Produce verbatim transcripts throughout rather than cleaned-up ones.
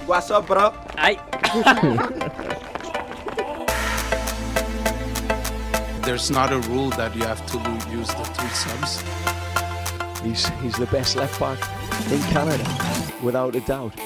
What's up, bro? I. There's not a rule that you have to use the three subs. He's he's the best left back in Canada, without a doubt.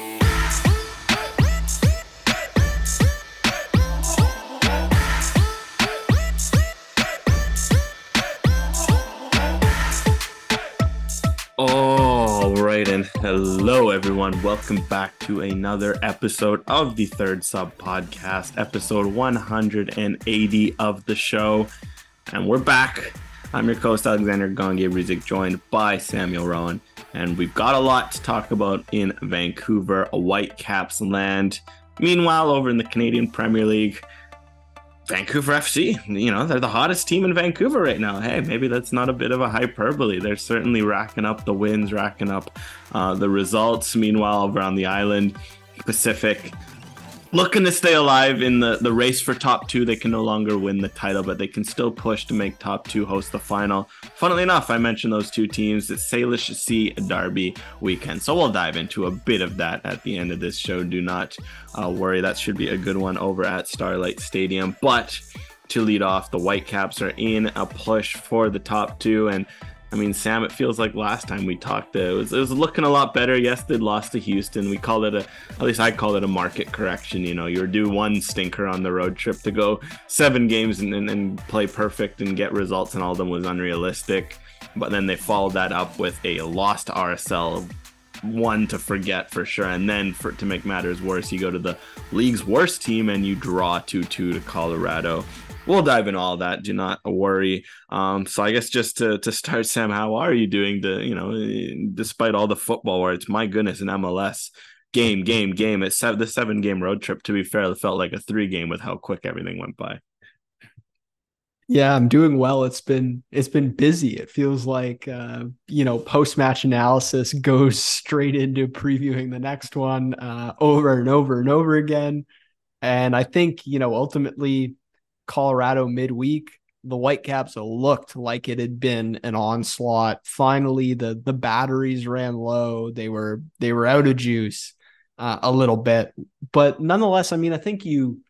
All right, and hello everyone. Welcome back to another episode of the Third Sub Podcast, episode one hundred eighty of the show. And we're back. I'm your host, Alexander Gongier-Rizik, joined by Samuel Rowan. And we've got a lot to talk about in Vancouver, a Whitecaps land. Meanwhile, over in the Canadian Premier League, Vancouver F C, you know, they're the hottest team in Vancouver right now. Hey, maybe that's not a bit of a hyperbole. They're certainly racking up the wins, racking up uh, the results. Meanwhile, over on the island, Pacific, looking to stay alive in the, the race for top two. They can no longer win the title, but they can still push to make top two host the final. Funnily enough, I mentioned those two teams. It's Salish Sea Derby weekend. So we'll dive into a bit of that at the end of this show. Do not uh, worry. That should be a good one over at Starlight Stadium. But to lead off, the Whitecaps are in a push for the top two. And I mean, Sam, it feels like last time we talked, it was, it was looking a lot better. Yes, they'd lost to Houston. We called it a, at least I call it a market correction. You know, you're due one stinker on the road trip. To go seven games and, and, and play perfect and get results, and all of them was unrealistic. But then they followed that up with a loss to R S L, one to forget for sure. And then for to make matters worse, you go to the league's worst team and you draw two two to Colorado. We'll dive into all that. Do not worry. Um, so I guess just to, to start, Sam, how are you doing? To, you know, despite all the football where it's, my goodness, an M L S game, game, game. It's seven, the seven game road trip. To be fair, it felt like a three game with how quick everything went by. Yeah, I'm doing well. It's been it's been busy. It feels like uh, you know, post-match analysis goes straight into previewing the next one uh, over and over and over again. And I think, you know, ultimately, Colorado midweek, the Whitecaps looked like it had been an onslaught. Finally, the the batteries ran low. They were they were out of juice uh, a little bit, but nonetheless, I mean, I think you.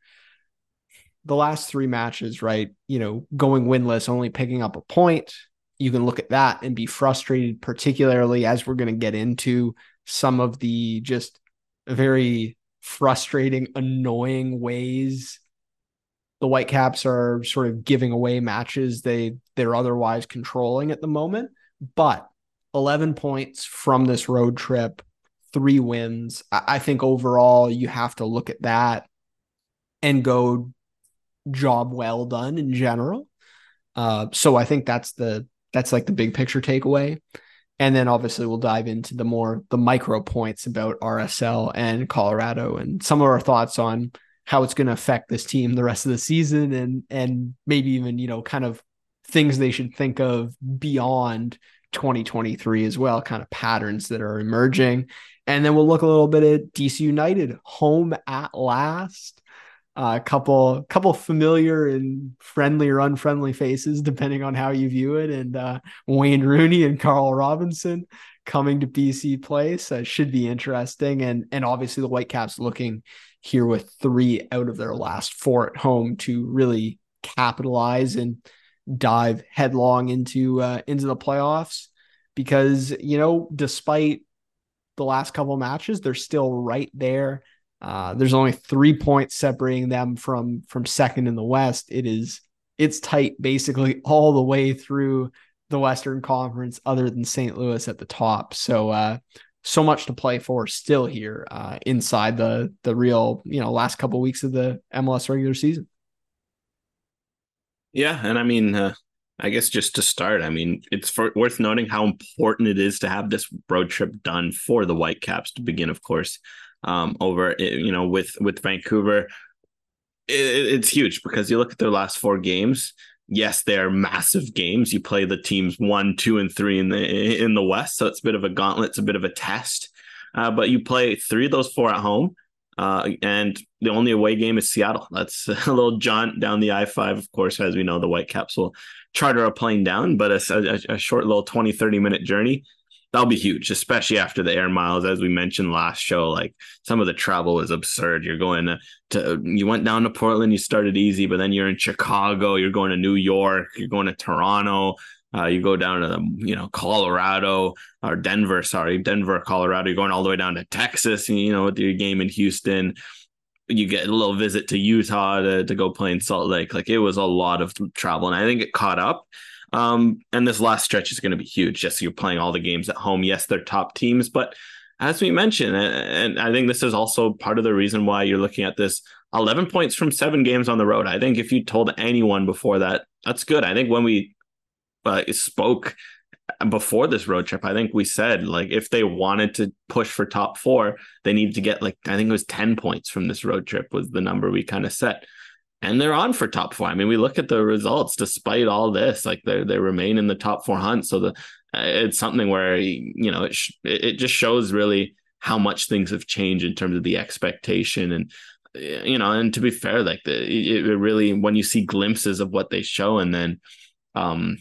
The last three matches, right? You know, going winless, only picking up a point. You can look at that and be frustrated, particularly as we're going to get into some of the just very frustrating, annoying ways the Whitecaps are sort of giving away matches they they're otherwise controlling at the moment. But eleven points from this road trip, three wins. I think overall you have to look at that and go, job well done in general. Uh, so I think that's the that's like the big picture takeaway. And then obviously we'll dive into the more the micro points about R S L and Colorado and some of our thoughts on how it's going to affect this team the rest of the season, and and maybe even, you know, kind of things they should think of beyond twenty twenty-three as well, kind of patterns that are emerging. And then we'll look a little bit at D C United, home at last. A uh, couple couple familiar and friendly or unfriendly faces, depending on how you view it. And uh, Wayne Rooney and Carl Robinson coming to B C Place uh, should be interesting. And and obviously the Whitecaps looking here with three out of their last four at home to really capitalize and dive headlong into uh, into the playoffs. Because, you know, despite the last couple matches, they're still right there. Uh, there's only three points separating them from from second in the West. It is it's tight basically all the way through the Western Conference, other than Saint Louis at the top. So uh, so much to play for still here uh, inside the the real, you know, last couple of weeks of the M L S regular season. Yeah, and I mean, uh, I guess just to start, I mean, it's for, worth noting how important it is to have this road trip done for the Whitecaps to begin, of course. Um, over, you know, with, with Vancouver, it, it's huge because you look at their last four games. Yes, they are massive games. You play the teams one, two, and three in the in the West, so it's a bit of a gauntlet. It's a bit of a test. Uh, but you play three of those four at home, uh, and the only away game is Seattle. That's a little jaunt down the I five. Of course, as we know, the Whitecaps will charter a plane down, but a, a, a short little twenty, thirty minute journey. that'll be huge, especially after the air miles. As we mentioned last show, like some of the travel was absurd. You're going to, to you went down to Portland, you started easy, but then you're in Chicago, you're going to New York, you're going to Toronto. Uh, you go down to the, you know, Colorado or Denver, sorry, Denver, Colorado. You're going all the way down to Texas, you know, with your game in Houston. You get a little visit to Utah to, to go play in Salt Lake. Like, it was a lot of travel, and I think it caught up. Um, and this last stretch is going to be huge. Just you're playing all the games at home. Yes, they're top teams, but as we mentioned, and, and I think this is also part of the reason why you're looking at this eleven points from seven games on the road. I think if you told anyone before that, that's good. I think when we uh, spoke before this road trip, I think we said, like, if they wanted to push for top four, they needed to get, like, I think it was ten points from this road trip was the number we kind of set. And they're on for top four. I mean, we look at the results despite all this, like they they remain in the top four hunt. So the it's something where, you know, it sh- it just shows really how much things have changed in terms of the expectation. And, you know, and to be fair, like the it, it really, when you see glimpses of what they show, and then um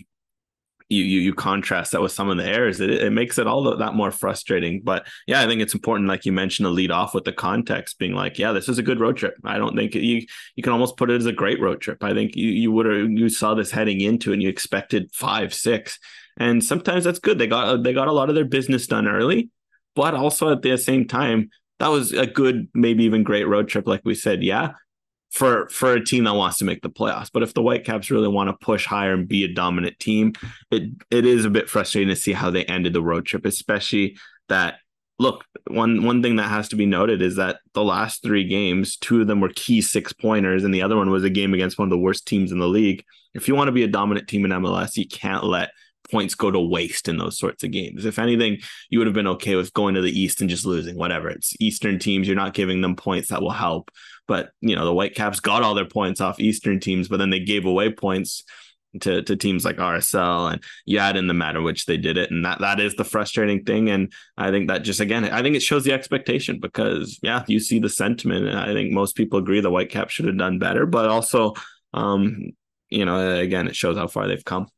you you you contrast that with some of the errors, it, it makes it all that more frustrating. But yeah, I think it's important, like you mentioned, to lead off with the context being like, yeah, this is a good road trip. I don't think it, you you can almost put it as a great road trip. I think you you would have you saw this heading into, and you expected five, six, and sometimes that's good. They got they got a lot of their business done early, but also at the same time, that was a good, maybe even great road trip. Like we said, yeah, for for a team that wants to make the playoffs. But if the Whitecaps really want to push higher and be a dominant team, it it is a bit frustrating to see how they ended the road trip, especially that, look, one one thing that has to be noted is that the last three games, two of them were key six-pointers, and the other one was a game against one of the worst teams in the league. If you want to be a dominant team in M L S, you can't let points go to waste in those sorts of games. If anything, you would have been okay with going to the East and just losing, whatever. It's Eastern teams, you're not giving them points that will help. But, you know, the Whitecaps got all their points off Eastern teams, but then they gave away points to, to teams like R S L, and you add in the manner in which they did it. And that, that is the frustrating thing. And I think that just, again, I think it shows the expectation, because, yeah, you see the sentiment. And I think most people agree the Whitecaps should have done better, but also, um, you know, again, it shows how far they've come.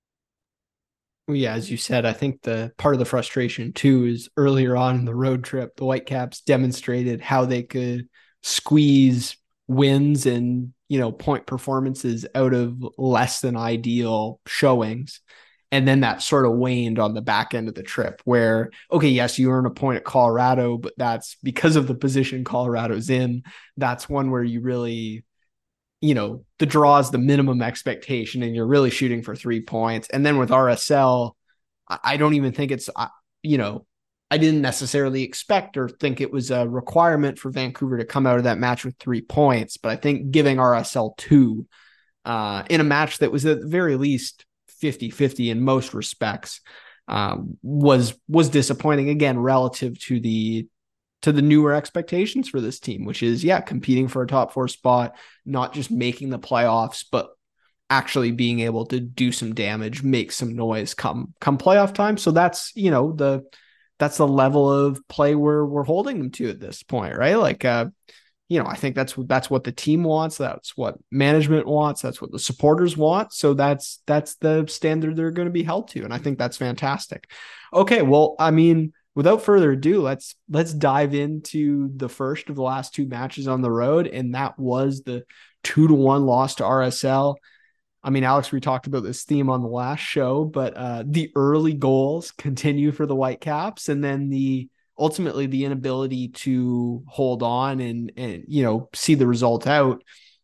Well, yeah, as you said, I think the part of the frustration too is earlier on in the road trip, the Whitecaps demonstrated how they could squeeze wins and, you know, point performances out of less than ideal showings. And then that sort of waned on the back end of the trip where, okay, yes, you earn a point at Colorado, but that's because of the position Colorado's in. That's one where you really, you know, the draw is the minimum expectation and you're really shooting for three points. And then with R S L, I don't even think it's, you know, I didn't necessarily expect or think it was a requirement for Vancouver to come out of that match with three points. But I think giving R S L two uh, in a match that was at the very least fifty-fifty in most respects um, was was disappointing, again, relative to the to the newer expectations for this team, which is, yeah, competing for a top four spot, not just making the playoffs, but actually being able to do some damage, make some noise come come playoff time. So that's, you know, the that's the level of play we're we're holding them to at this point, right? Like, uh, you know, I think that's what that's what the team wants. That's what management wants. That's what the supporters want. So that's that's the standard they're going to be held to, and I think that's fantastic. Okay, well, I mean, without further ado, let's let's dive into the first of the last two matches on the road, and that was the two to one loss to R S L. I mean, Alex, we talked about this theme on the last show, but uh, the early goals continue for the Whitecaps, and then the ultimately the inability to hold on and and you know see the result out.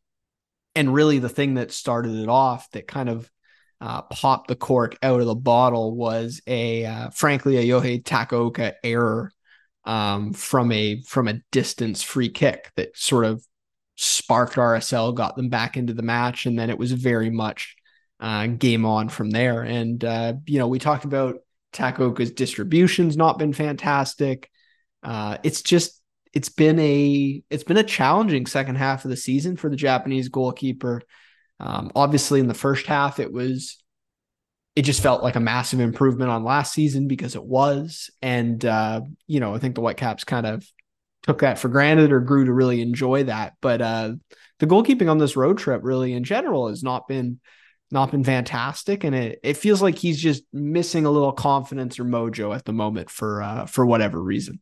And really, the thing that started it off, that kind of uh, popped the cork out of the bottle, was a uh, frankly a Yohei Takaoka error um, from a from a distance free kick that sort of sparked R S L, got them back into the match, and then it was very much uh, game on from there. And, uh, you know, we talked about Takaoka's distribution's not been fantastic. Uh, it's just, it's been a, it's been a challenging second half of the season for the Japanese goalkeeper. Um, obviously in the first half, it was, it just felt like a massive improvement on last season because it was. And, uh, you know, I think the Whitecaps kind of took that for granted or grew to really enjoy that. But uh, the goalkeeping on this road trip really in general has not been, not been fantastic, and it, it feels like he's just missing a little confidence or mojo at the moment for uh, for whatever reason.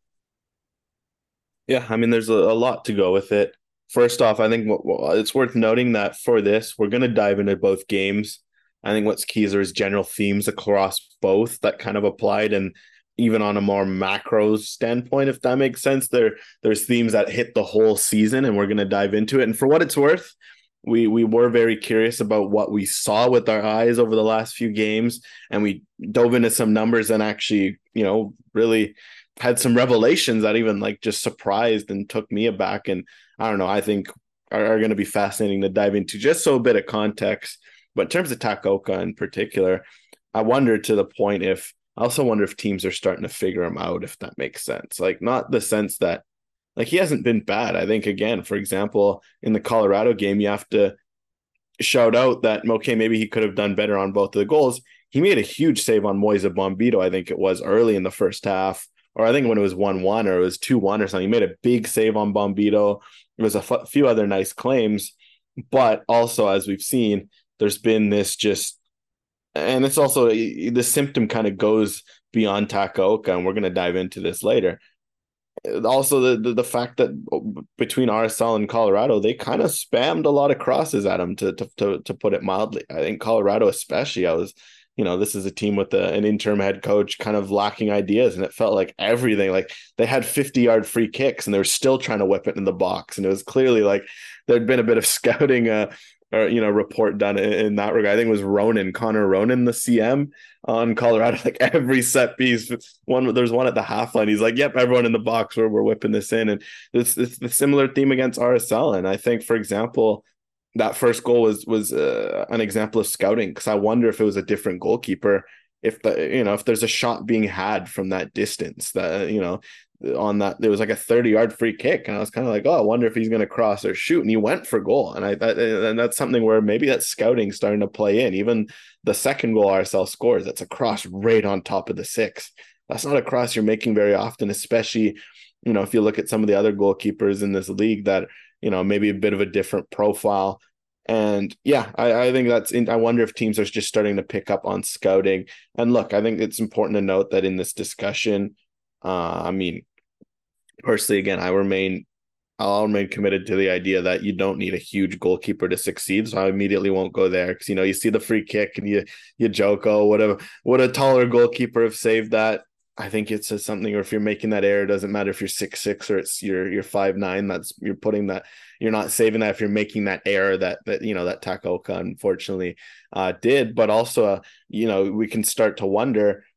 Yeah, I mean, there's a, a lot to go with it. First off, I think it's worth noting that for this, we're going to dive into both games. I think what's key is there's general themes across both that kind of applied, and even on a more macro standpoint, if that makes sense, there there's themes that hit the whole season, and we're going to dive into it. And for what it's worth, we we were very curious about what we saw with our eyes over the last few games, and we dove into some numbers and actually, you know, really had some revelations that even like just surprised and took me aback. And I don't know, I think are, are going to be fascinating to dive into, just so a bit of context. But in terms of Takaoka in particular, I wonder to the point if, I also wonder if teams are starting to figure him out, if that makes sense. Like, not the sense that, like, he hasn't been bad. I think, again, for example, in the Colorado game, you have to shout out that, okay, maybe he could have done better on both of the goals. He made a huge save on Moise Bombito, I think it was early in the first half, or I think when it was one one or it was two one or something. He made a big save on Bombito. There was a f- few other nice claims, but also, as we've seen, there's been this just, and it's also, the symptom kind of goes beyond Takaoka, and we're going to dive into this later. Also, the, the, the fact that between R S L and Colorado, they kind of spammed a lot of crosses at him, to, to, to, to put it mildly. I think Colorado especially, I was, you know, this is a team with a, an interim head coach kind of lacking ideas, and it felt like everything, like they had fifty-yard free kicks, and they were still trying to whip it in the box. And it was clearly like there'd been a bit of scouting uh, or, you know, report done in, in that regard. I think it was Ronan, Connor Ronan, the C M on Colorado. Like every set piece, one there's one at the half line. He's like, "Yep, everyone in the box. We're we're whipping this in." And it's it's the similar theme against R S L. And I think, for example, that first goal was was uh, an example of scouting, because I wonder if it was a different goalkeeper, if the you know if there's a shot being had from that distance, that you know on that there was like a thirty yard free kick, and I was kind of like, oh, I wonder if he's going to cross or shoot, and he went for goal. And I that, and that's something where maybe that scouting starting to play in. Even the second goal R S L scores, that's a cross right on top of the six. That's not a cross you're making very often, especially, you know, if you look at some of the other goalkeepers in this league that, you know, maybe a bit of a different profile. And yeah, I, I think that's in, I wonder if teams are just starting to pick up on scouting. And look, I think it's important to note that in this discussion, uh, I mean, personally, again, I remain, I'll remain committed to the idea that you don't need a huge goalkeeper to succeed. So I immediately won't go there, because, you know, you see the free kick and you, you joke, oh, what a, what a taller goalkeeper have saved that. I think it's a something, or if you're making that error, it doesn't matter if you're six six or it's you're you're five nine. That's you're putting that, you're not saving that if you're making that error that that you know that Takaoka unfortunately uh, did. But also, uh, you know, we can start to wonder,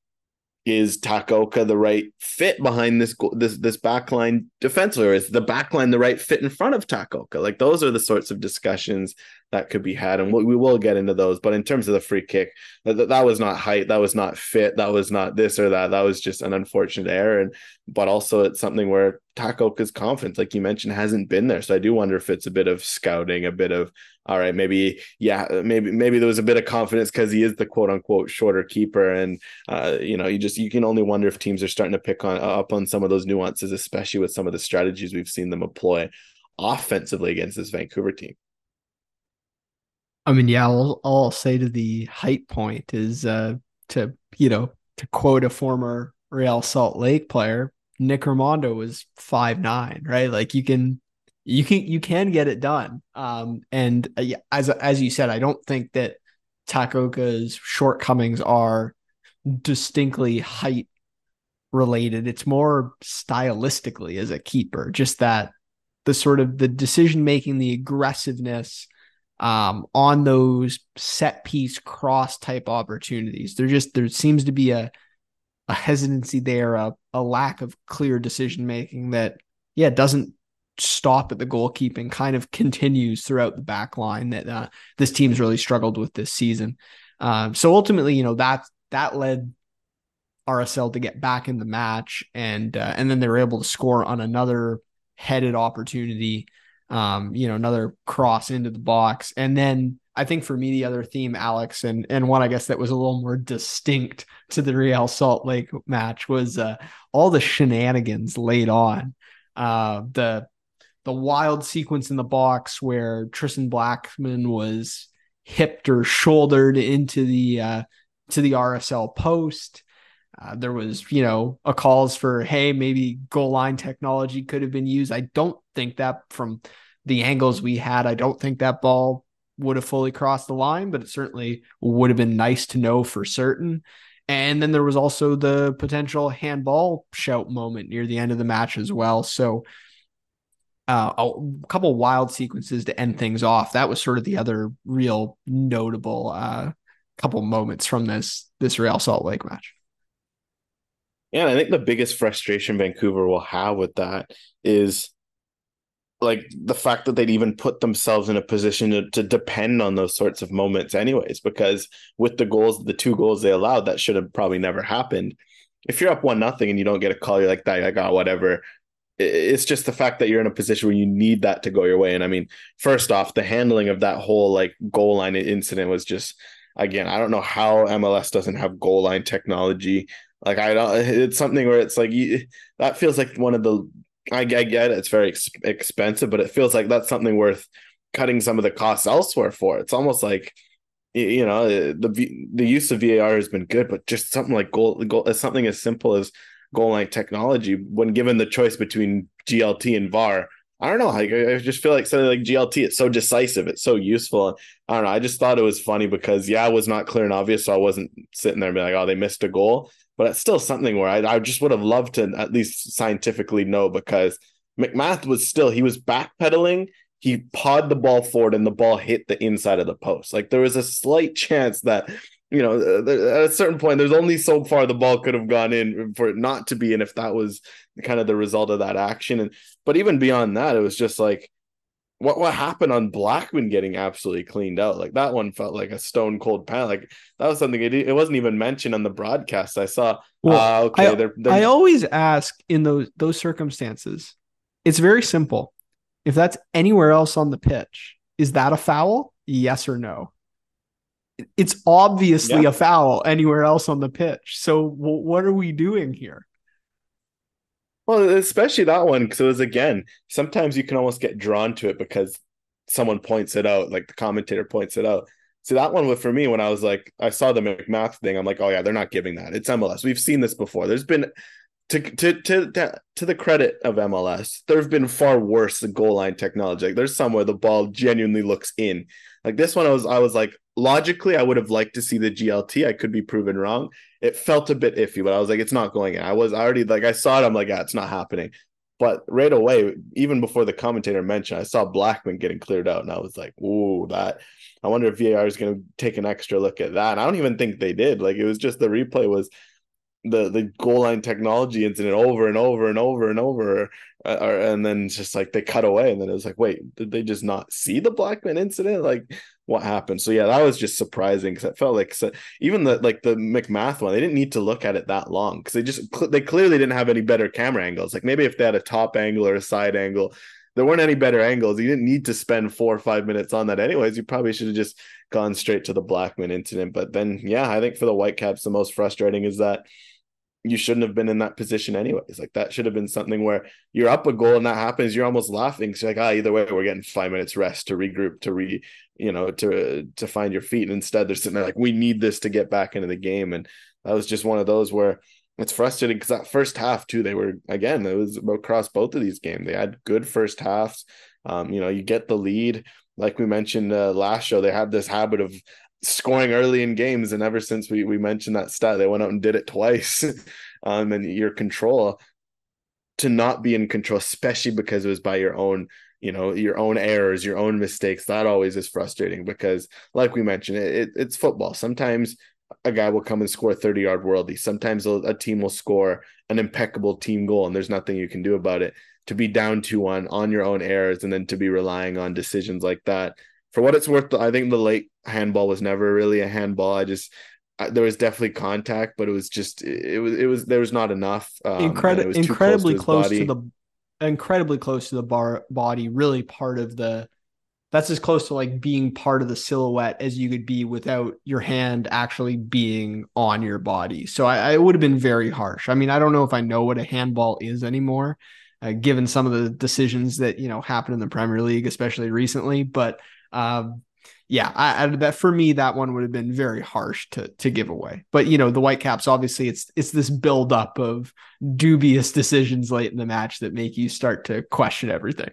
is Takaoka the right fit behind this this this backline defensively, or is the backline the right fit in front of Takaoka? Like, those are the sorts of discussions that could be had, and we, we will get into those. But in terms of the free kick, that, that was not height, that was not fit, that was not this or that. That was just an unfortunate error. And but also, it's something where Takaoka's confidence, like you mentioned, hasn't been there. So I do wonder if it's a bit of scouting, a bit of, all right, maybe, yeah, maybe maybe there was a bit of confidence because he is the quote unquote shorter keeper, and uh, you know, you just you can only wonder if teams are starting to pick on up on some of those nuances, especially with some of the strategies we've seen them employ offensively against this Vancouver team. I mean, yeah, all, all I'll say to the height point is uh, to, you know, to quote a former Real Salt Lake player, Nick Raimondo was five nine, right? Like you can, you can, you can get it done. Um, and uh, as, as you said, I don't think that Takaoka's shortcomings are distinctly height related. It's more stylistically as a keeper, just that the sort of the decision-making, the aggressiveness, Um, on those set piece cross type opportunities. There just there seems to be a a hesitancy there, a, a lack of clear decision making that, yeah, doesn't stop at the goalkeeping, kind of continues throughout the back line that uh, this team's really struggled with this season. Um, so ultimately, you know, that that led R S L to get back in the match, and uh, and then they were able to score on another headed opportunity. Um, you know, another cross into the box. And then I think for me, the other theme, Alex, and and one I guess that was a little more distinct to the Real Salt Lake match, was uh, all the shenanigans laid on. Uh, the the wild sequence in the box where Tristan Blackman was hipped or shouldered into the uh, to the R S L post. Uh, there was, you know, a calls for, hey, maybe goal line technology could have been used. I don't think that from the angles we had, I don't think that ball would have fully crossed the line, but it certainly would have been nice to know for certain. And then there was also the potential handball shout moment near the end of the match as well. So uh, a couple wild sequences to end things off. That was sort of the other real notable uh, couple moments from this, this Real Salt Lake match. Yeah, and I think the biggest frustration Vancouver will have with that is like the fact that they'd even put themselves in a position to, to depend on those sorts of moments anyways, because with the goals, the two goals they allowed, that should have probably never happened. If you're up one nothing and you don't get a call, you're like that, you're like, oh, whatever. It's just the fact that you're in a position where you need that to go your way. And I mean, first off, the handling of that whole like goal line incident was just, again, I don't know how M L S doesn't have goal line technology. Like, I don't, it's something where it's like, you, that feels like one of the, I, I get it, it's very ex- expensive, but it feels like that's something worth cutting some of the costs elsewhere for. It's almost like, you know, the the use of V A R has been good, but just something like goal, goal something as simple as goal line technology, when given the choice between G L T and V A R, I don't know. Like, I just feel like something like G L T, it's so decisive, it's so useful. I don't know. I just thought it was funny because, yeah, it was not clear and obvious, so I wasn't sitting there and being like, oh, they missed a goal. But it's still something where I, I just would have loved to at least scientifically know, because McMath was still, he was backpedaling. He pawed the ball forward and the ball hit the inside of the post. Like, there was a slight chance that, you know, at a certain point, there's only so far the ball could have gone in for it not to be. And if that was kind of the result of that action. And, but even beyond that, it was just like, what, what happened on Blackman getting absolutely cleaned out? Like, that one felt like a stone cold pen. Like, that was something, it, it wasn't even mentioned on the broadcast. I saw, well, uh, okay. I, they're, they're... I always ask in those, those circumstances, it's very simple. If that's anywhere else on the pitch, is that a foul? Yes or no? It's obviously yeah. a foul anywhere else on the pitch. So w- what are we doing here? Well, especially that one, because it was, again, sometimes you can almost get drawn to it because someone points it out, like the commentator points it out. So that one, for me, when I was like, I saw the McMath thing, I'm like, oh yeah, they're not giving that. It's M L S. We've seen this before. There's been, to to to to, to the credit of M L S, there have been far worse goal line technology. Like, there's some where the ball genuinely looks in. Like this one, I was I was like, logically, I would have liked to see the G L T. I could be proven wrong. It felt a bit iffy, but I was like, it's not going in. I was I already like, I saw it. I'm like, yeah, it's not happening. But right away, even before the commentator mentioned, I saw Blackman getting cleared out, and I was like, ooh, that. I wonder if V A R is going to take an extra look at that. And I don't even think they did. Like, it was just the replay was the the goal line technology incident over and over and over and over, uh, and then it's just like they cut away, and then it was like, wait, did they just not see the Blackman incident? Like, what happened? So yeah, that was just surprising, because it felt like, so even the like the McMath one, they didn't need to look at it that long, because they just they clearly didn't have any better camera angles. Like, maybe if they had a top angle or a side angle, there weren't any better angles. You didn't need to spend four or five minutes on that anyways. You probably should have just gone straight to the Blackman incident. But then, yeah, I think for the Whitecaps, the most frustrating is that you shouldn't have been in that position anyways. Like, that should have been something where you're up a goal and that happens, you're almost laughing. So you're like, ah, either way, we're getting five minutes rest to regroup, to re, you know, to to find your feet. And instead, they're sitting there like, we need this to get back into the game. And that was just one of those where it's frustrating, because that first half too, they were, again, it was across both of these games. They had good first halves. Um, you know, you get the lead. Like we mentioned uh, last show, they had this habit of scoring early in games, and ever since we we mentioned that stat, they went out and did it twice. um, and your control, to not be in control, especially because it was by your own, you know, your own errors, your own mistakes, that always is frustrating, because like we mentioned, it, it it's football. Sometimes a guy will come and score a thirty yard worldie. Sometimes a, a team will score an impeccable team goal, and there's nothing you can do about it. To be down two one on your own errors, and then to be relying on decisions like that. For what it's worth, I think the late handball was never really a handball. I just, I, there was definitely contact, but it was just, it, it was, it was, there was not enough. Um, Incredi- incredibly close, close to the, incredibly close to the bar body, really part of the, that's as close to like being part of the silhouette as you could be without your hand actually being on your body. So I, I would have been very harsh. I mean, I don't know if I know what a handball is anymore, uh, given some of the decisions that, you know, happened in the Premier League, especially recently, but Um, yeah, I, I, that for me, that one would have been very harsh to to give away. But you know, the Whitecaps, obviously, it's it's this buildup of dubious decisions late in the match that make you start to question everything.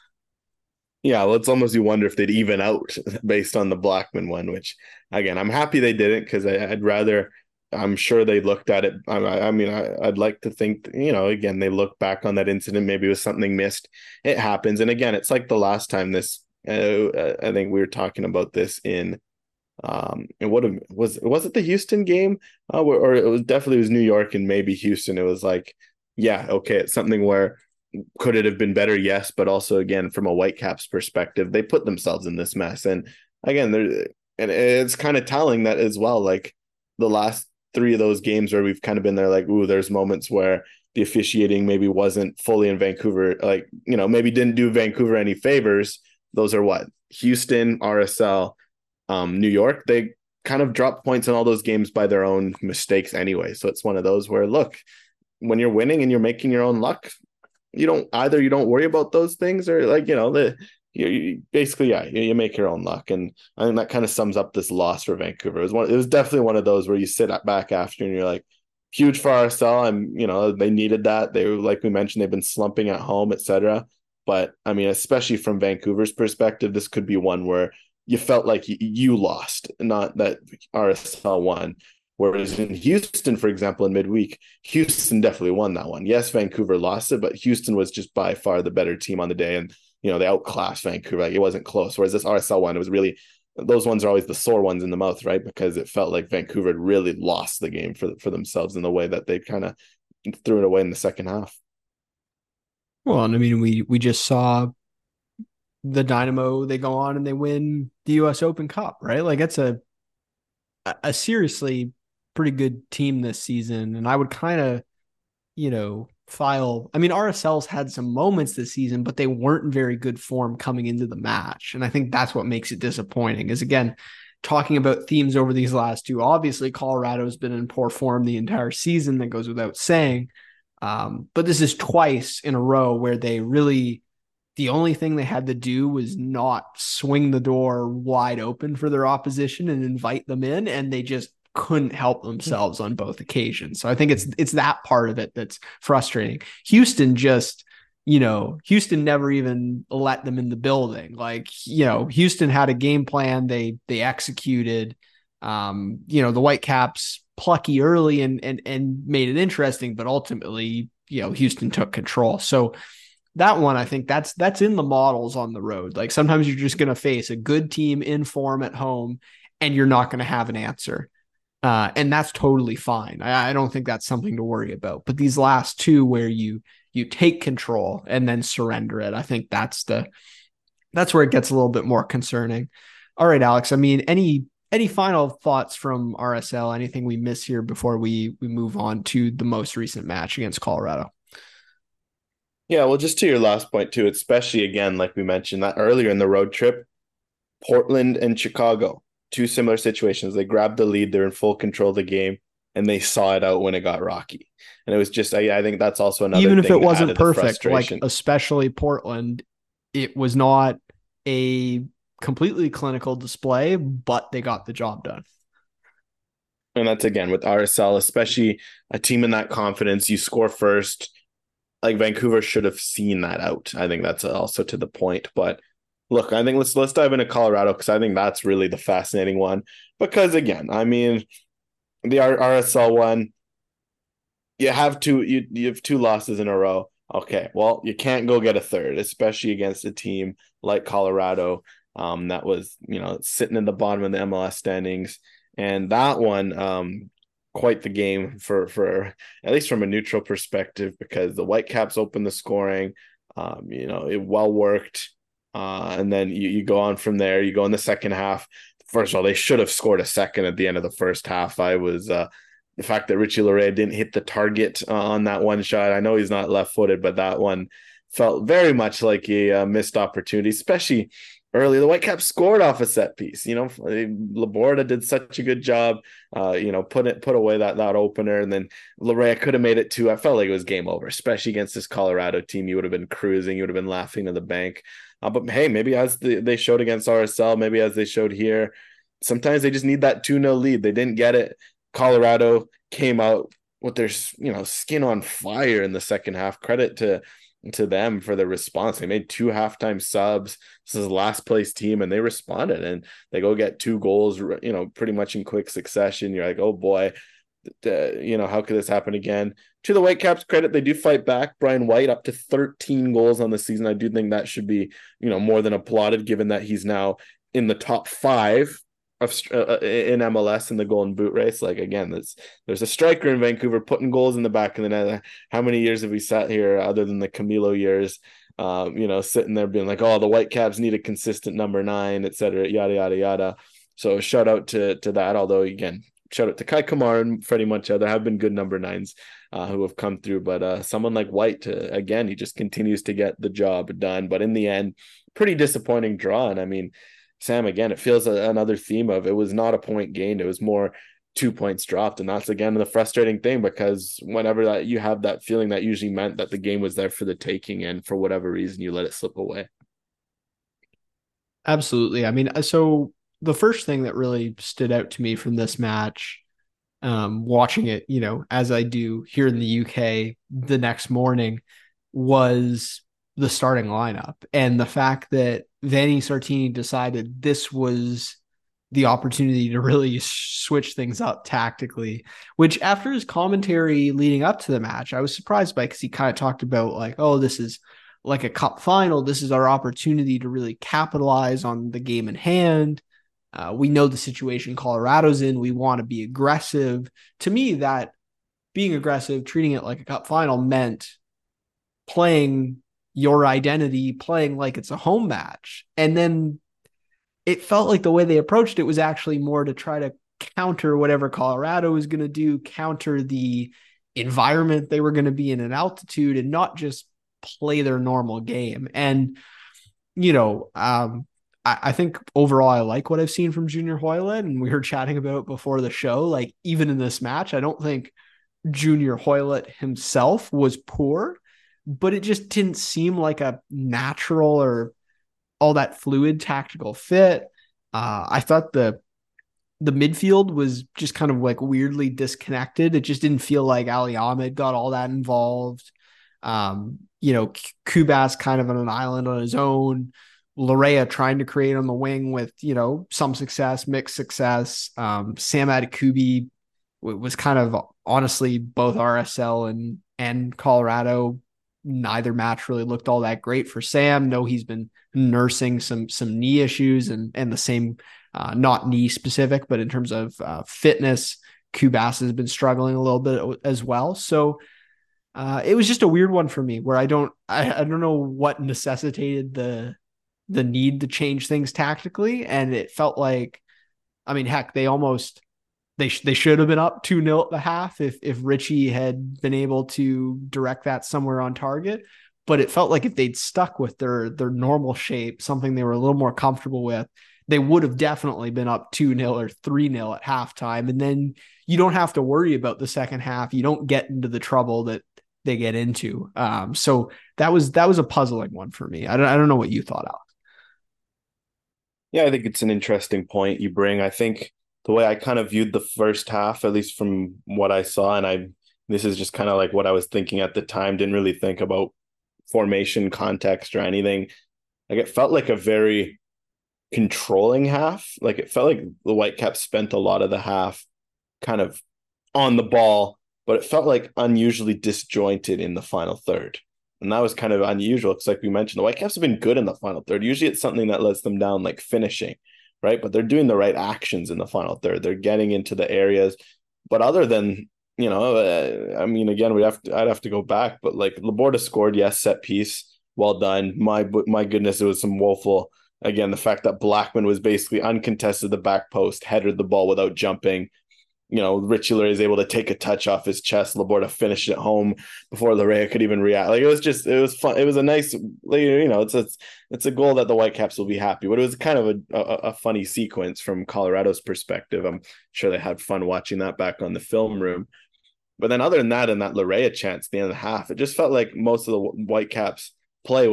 Yeah, well, it's almost you wonder if they'd even out based on the Blackman one, which again, I'm happy they didn't because I'd rather. I'm sure they looked at it. I, I mean, I, I'd like to think, you know, again, they look back on that incident. Maybe it was something missed. It happens, and again, it's like the last time this. Uh, I think we were talking about this in. Um, and what was was it the Houston game? Uh, or it was definitely it was New York and maybe Houston. It was like, yeah, okay, it's something where. Could it have been better? Yes, but also again, from a Whitecaps perspective, they put themselves in this mess. And again, there and it's kind of telling that as well. Like the last three of those games where we've kind of been there, like, ooh, there's moments where the officiating maybe wasn't fully in Vancouver, like, you know, maybe didn't do Vancouver any favors. Those are what? Houston, R S L, um, New York. They kind of dropped points in all those games by their own mistakes anyway. So it's one of those where, look, when you're winning and you're making your own luck, you don't either you don't worry about those things or like, you know, the you, you basically, yeah, you, you make your own luck. And I think that kind of sums up this loss for Vancouver. It was one, it was definitely one of those where you sit back after and you're like, huge for R S L. I'm, you know, they needed that. They were, like we mentioned, they've been slumping at home, et cetera. But I mean, especially from Vancouver's perspective, this could be one where you felt like you, you lost, not that R S L won. Whereas in Houston, for example, in midweek, Houston definitely won that one. Yes, Vancouver lost it, but Houston was just by far the better team on the day. And, you know, they outclassed Vancouver. Like, it wasn't close. Whereas this R S L one, it was really, those ones are always the sore ones in the mouth, right? Because it felt like Vancouver had really lost the game for, for themselves in the way that they kind of threw it away in the second half. Well, and I mean, we we just saw the Dynamo, they go on and they win the U S Open Cup, right? Like, it's a a seriously pretty good team this season. And I would kind of, you know, file, I mean, R S L's had some moments this season, but they weren't in very good form coming into the match. And I think that's what makes it disappointing is, again, talking about themes over these last two. Obviously, Colorado's been in poor form the entire season. That goes without saying. Um, but this is twice in a row where they really, the only thing they had to do was not swing the door wide open for their opposition and invite them in. And they just couldn't help themselves on both occasions. So I think it's it's that part of it that's frustrating. Houston just, you know, Houston never even let them in the building. Like, you know, Houston had a game plan. They they executed. Um, you know, the Whitecaps plucky early and and and made it interesting, but ultimately, you know, Houston took control. So that one, I think that's that's in the models on the road. Like, sometimes you're just going to face a good team in form at home and you're not going to have an answer. Uh, and that's totally fine. I, I don't think that's something to worry about. But these last two where you you take control and then surrender it, I think that's the that's where it gets a little bit more concerning. All right, Alex. I mean, any any final thoughts from R S L? Anything we miss here before we we move on to the most recent match against Colorado? Yeah, well, just to your last point too, especially again, like we mentioned that earlier in the road trip, Portland and Chicago. Two similar situations. They grabbed the lead. They're in full control of the game, and they saw it out when it got rocky. And it was just, I, I think that's also another even thing if it wasn't perfect, like frustration. Especially Portland, it was not a completely clinical display, but they got the job done. And that's again with R S L, especially a team in that confidence. You score first. Like, Vancouver should have seen that out. I think that's also to the point, but. Look, I think let's let's dive into Colorado because I think that's really the fascinating one. Because again, I mean, the R- RSL one, you have two you, you have two losses in a row. Okay, well, you can't go get a third, especially against a team like Colorado, um, that was, you know, sitting in the bottom of the M L S standings. And that one, um, quite the game for for at least from a neutral perspective, because the Whitecaps opened the scoring. Um, you know, it well worked. Uh, and then you, you go on from there. You go in the second half. First of all, they should have scored a second at the end of the first half. I was uh, the fact that Richie Laryea didn't hit the target uh, on that one shot. I know he's not left-footed, but that one felt very much like a uh, missed opportunity, especially early. The Whitecaps scored off a set piece. You know, Laborda did such a good job. Uh, you know, put it put away that that opener, and then Laryea could have made it too. I felt like it was game over, especially against this Colorado team. You would have been cruising. You would have been laughing to the bank. Uh, but hey, maybe as the, they showed against R S L, maybe as they showed here, sometimes they just need that two nil lead. They didn't get it. Colorado came out with their, you know, skin on fire in the second half. Credit to to them for their response. They made two halftime subs. This is the last place team, and they responded, and they go get two goals, you know, pretty much in quick succession. You're like, oh boy, uh, you know, how could this happen again? To the Whitecaps' credit, they do fight back. Brian White up to thirteen goals on the season. I do think that should be, you know, more than applauded, given that he's now in the top five of uh, in M L S in the Golden Boot race. Like, again, there's there's a striker in Vancouver putting goals in the back of the net. How many years have we sat here other than the Camilo years, um, you know, sitting there being like, oh, the Whitecaps need a consistent number nine, et cetera, yada, yada, yada. So shout out to, to that. Although, again, shout out to Kai Kamar and Freddie Monchel. There have been good number nines uh, who have come through, but uh, someone like White, to, again, he just continues to get the job done. But in the end, pretty disappointing draw. And I mean, Sam, again, it feels a, another theme of it was not a point gained. It was more two points dropped. And that's, again, the frustrating thing, because whenever that you have that feeling, that usually meant that the game was there for the taking, and for whatever reason, you let it slip away. Absolutely. I mean, so the first thing that really stood out to me from this match, um, watching it, you know, as I do here in the U K the next morning, was the starting lineup, and the fact that Vanni Sartini decided this was the opportunity to really switch things up tactically, which after his commentary leading up to the match, I was surprised by, because he kind of talked about like, oh, this is like a cup final. This is our opportunity to really capitalize on the game in hand. Uh, we know the situation Colorado's in. We want to be aggressive. To me, that being aggressive, treating it like a cup final, meant playing your identity, playing like it's a home match. And then it felt like the way they approached it was actually more to try to counter whatever Colorado was going to do, counter the environment they were going to be in at altitude, and not just play their normal game. And, you know, um, I, I think overall I like what I've seen from Junior Hoylett, and we were chatting about before the show, like even in this match, I don't think Junior Hoylett himself was poor, but it just didn't seem like a natural or all that fluid tactical fit. Uh, I thought the the midfield was just kind of like weirdly disconnected. It just didn't feel like Ali Ahmed got all that involved. Um, you know, Kubas kind of on an island on his own. Larea trying to create on the wing with, you know, some success, mixed success. Um, Sam Adekubi was kind of, honestly, both R S L and and Colorado, neither match really looked all that great for Sam. No, he's been nursing some some knee issues, and and the same, uh, not knee specific, but in terms of uh, fitness, Kubas has been struggling a little bit as well. So uh, it was just a weird one for me, where I don't I, I don't know what necessitated the the need to change things tactically, and it felt like, I mean, heck, they almost. They sh- they should have been up two nil at the half if if Richie had been able to direct that somewhere on target. But it felt like if they'd stuck with their their normal shape, something they were a little more comfortable with, they would have definitely been up two nil or three nil at halftime. And then you don't have to worry about the second half. You don't get into the trouble that they get into. Um, so that was that was a puzzling one for me. I don't I don't know what you thought, Alex. Yeah, I think it's an interesting point you bring. I think the way I kind of viewed the first half, at least from what I saw, and I this is just kind of like what I was thinking at the time, didn't really think about formation, context, or anything. Like, it felt like a very controlling half. Like, it felt like the Whitecaps spent a lot of the half kind of on the ball, but it felt like unusually disjointed in the final third. And that was kind of unusual, because like we mentioned, the Whitecaps have been good in the final third. Usually it's something that lets them down, like finishing, right? But they're doing the right actions in the final third. They're getting into the areas. But other than, you know, uh, I mean, again, we have to, I'd have to go back, but like Laborda scored, yes, set piece, well done. My my goodness, it was some woeful. Again, the fact that Blackman was basically uncontested the back post, headed the ball without jumping. You know, Richie Larea is able to take a touch off his chest. Laborda finished it home before Larea could even react. Like, it was just, it was fun. It was a nice, you know, it's a, it's a goal that the Whitecaps will be happy. But it was kind of a, a, a funny sequence from Colorado's perspective. I'm sure they had fun watching that back on the film room. But then other than that, and that Larea chance at the end of the half, it just felt like most of the Whitecaps play was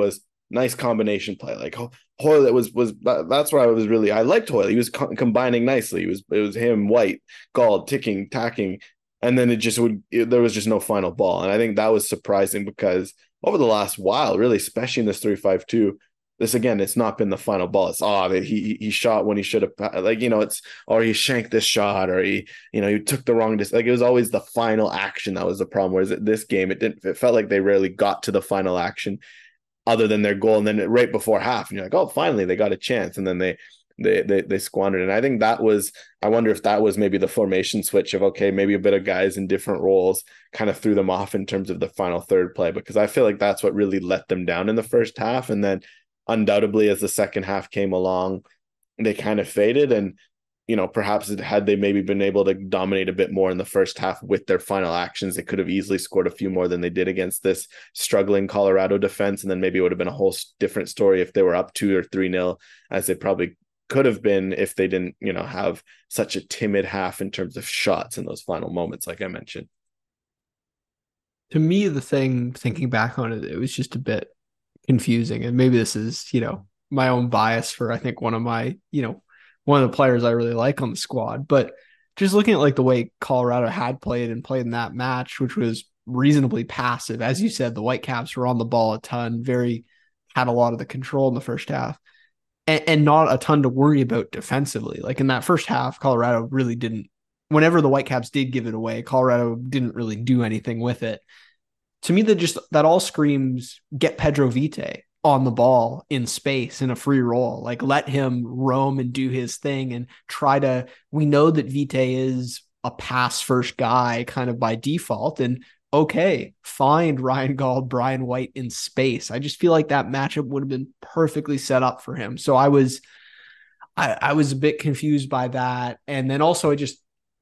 nice combination play. Like Hoylett was was that's where I was really I liked Hoylett. He was co- combining nicely. It was it was him, White, Gauld, ticking, tacking, and then it just would it, there was just no final ball. And I think that was surprising because over the last while, really, especially in this three five two, this again, it's not been the final ball. It's oh, he he shot when he should have, like, you know, it's or he shanked this shot, or he, you know, he took the wrong dis- like it was always the final action that was the problem. Whereas this game, it didn't. It felt like they rarely got to the final action, other than their goal, and then right before half, and you're like, oh, finally they got a chance, and then they they they they squandered. And I think that was, I wonder if that was maybe the formation switch of okay, maybe a bit of guys in different roles kind of threw them off in terms of the final third play, because I feel like that's what really let them down in the first half, and then undoubtedly as the second half came along, they kind of faded. And you know, perhaps had they maybe been able to dominate a bit more in the first half with their final actions, they could have easily scored a few more than they did against this struggling Colorado defense. And then maybe it would have been a whole different story if they were up two or three nil, as they probably could have been if they didn't, you know, have such a timid half in terms of shots in those final moments, like I mentioned. To me, the thing, thinking back on it, it was just a bit confusing. And maybe this is, you know, my own bias for, I think, one of my, you know, one of the players I really like on the squad. But just looking at like the way Colorado had played and played in that match, which was reasonably passive. As you said, the Whitecaps were on the ball a ton, very, had a lot of the control in the first half, and, and not a ton to worry about defensively. Like in that first half, Colorado really didn't, whenever the Whitecaps did give it away, Colorado didn't really do anything with it. To me, that just, that all screams, get Pedro Vite on the ball in space in a free roll, like let him roam and do his thing and try to, we know that Vite is a pass first guy kind of by default, and okay, find Ryan Gauld, Brian White in space. I just feel like that matchup would have been perfectly set up for him. So I was, I, I was a bit confused by that. And then also I just,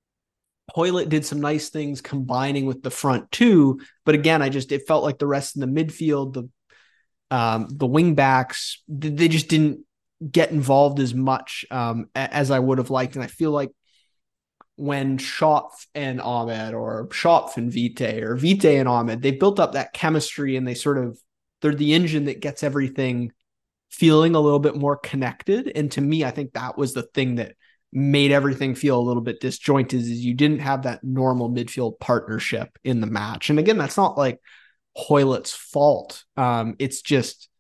Hoylett did some nice things combining with the front two, but again, I just, it felt like the rest in the midfield, the Um, the wing backs, they just didn't get involved as much um, as I would have liked. And I feel like when Schopf and Ahmed, or Schopf and Vite, or Vite and Ahmed, they built up that chemistry, and they sort of, they're the engine that gets everything feeling a little bit more connected. And to me, I think that was the thing that made everything feel a little bit disjointed, is you didn't have that normal midfield partnership in the match. And again, that's not like Hoylett's fault. Um, it's just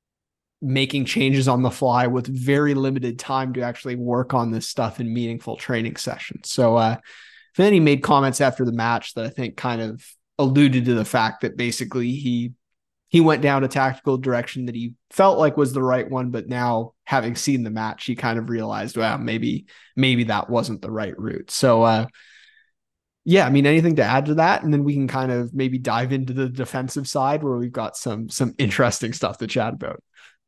making changes on the fly with very limited time to actually work on this stuff in meaningful training sessions. So uh, then he made comments after the match that I think kind of alluded to the fact that basically he he went down a tactical direction that he felt like was the right one, but now having seen the match, he kind of realized, well, maybe maybe that wasn't the right route. So uh, yeah, I mean, anything to add to that? And then we can kind of maybe dive into the defensive side where we've got some some interesting stuff to chat about.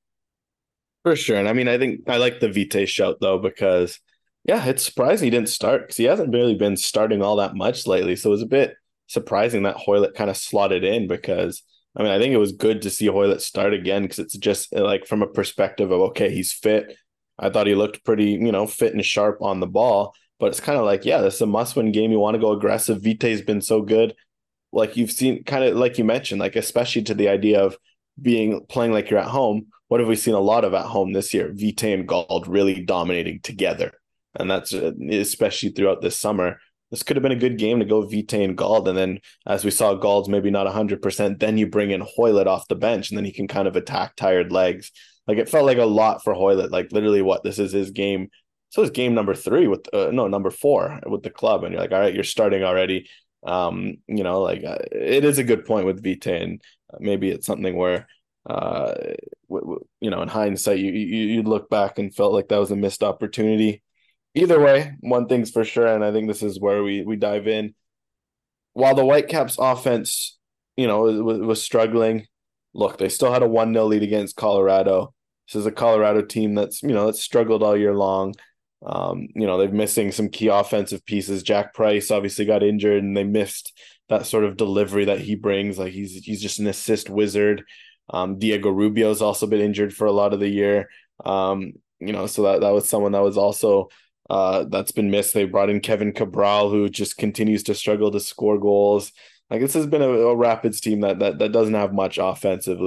For sure. And I mean, I think I like the Vite shout though, because yeah, it's surprising he didn't start, because he hasn't really been starting all that much lately. So it was a bit surprising that Hoylett kind of slotted in, because I mean, I think it was good to see Hoylett start again, because it's just like from a perspective of, okay, he's fit. I thought he looked pretty, you know, fit and sharp on the ball. But it's kind of like, yeah, this is a must-win game. You want to go aggressive. Vite's been so good. Like you've seen, kind of like you mentioned, like especially to the idea of being playing like you're at home. What have we seen a lot of at home this year? Vite and Gauld really dominating together. And that's especially throughout this summer. This could have been a good game to go Vite and Gauld. And then as we saw, Gauld's maybe not one hundred percent. Then you bring in Hoylett off the bench, and then he can kind of attack tired legs. Like it felt like a lot for Hoylett. Like literally what, this is his game. So it's game number three with uh, no number four with the club, and you're like, all right, you're starting already. Um, you know, like uh, it is a good point with Vite, and maybe it's something where, uh, w- w- you know, in hindsight, you, you you look back and felt like that was a missed opportunity. Either way, one thing's for sure, and I think this is where we we dive in. While the Whitecaps offense, you know, was, was struggling, look, they still had a one nil lead against Colorado. This is a Colorado team that's, you know, that's struggled all year long. Um, you know, they're missing some key offensive pieces. Jack Price obviously got injured, and they missed that sort of delivery that he brings. Like he's he's just an assist wizard. Um, Diego Rubio's also been injured for a lot of the year. Um, you know, so that, that was someone that was also uh, that's been missed. They brought in Kevin Cabral, who just continues to struggle to score goals. Like this has been a, a Rapids team that that that doesn't have much offensively.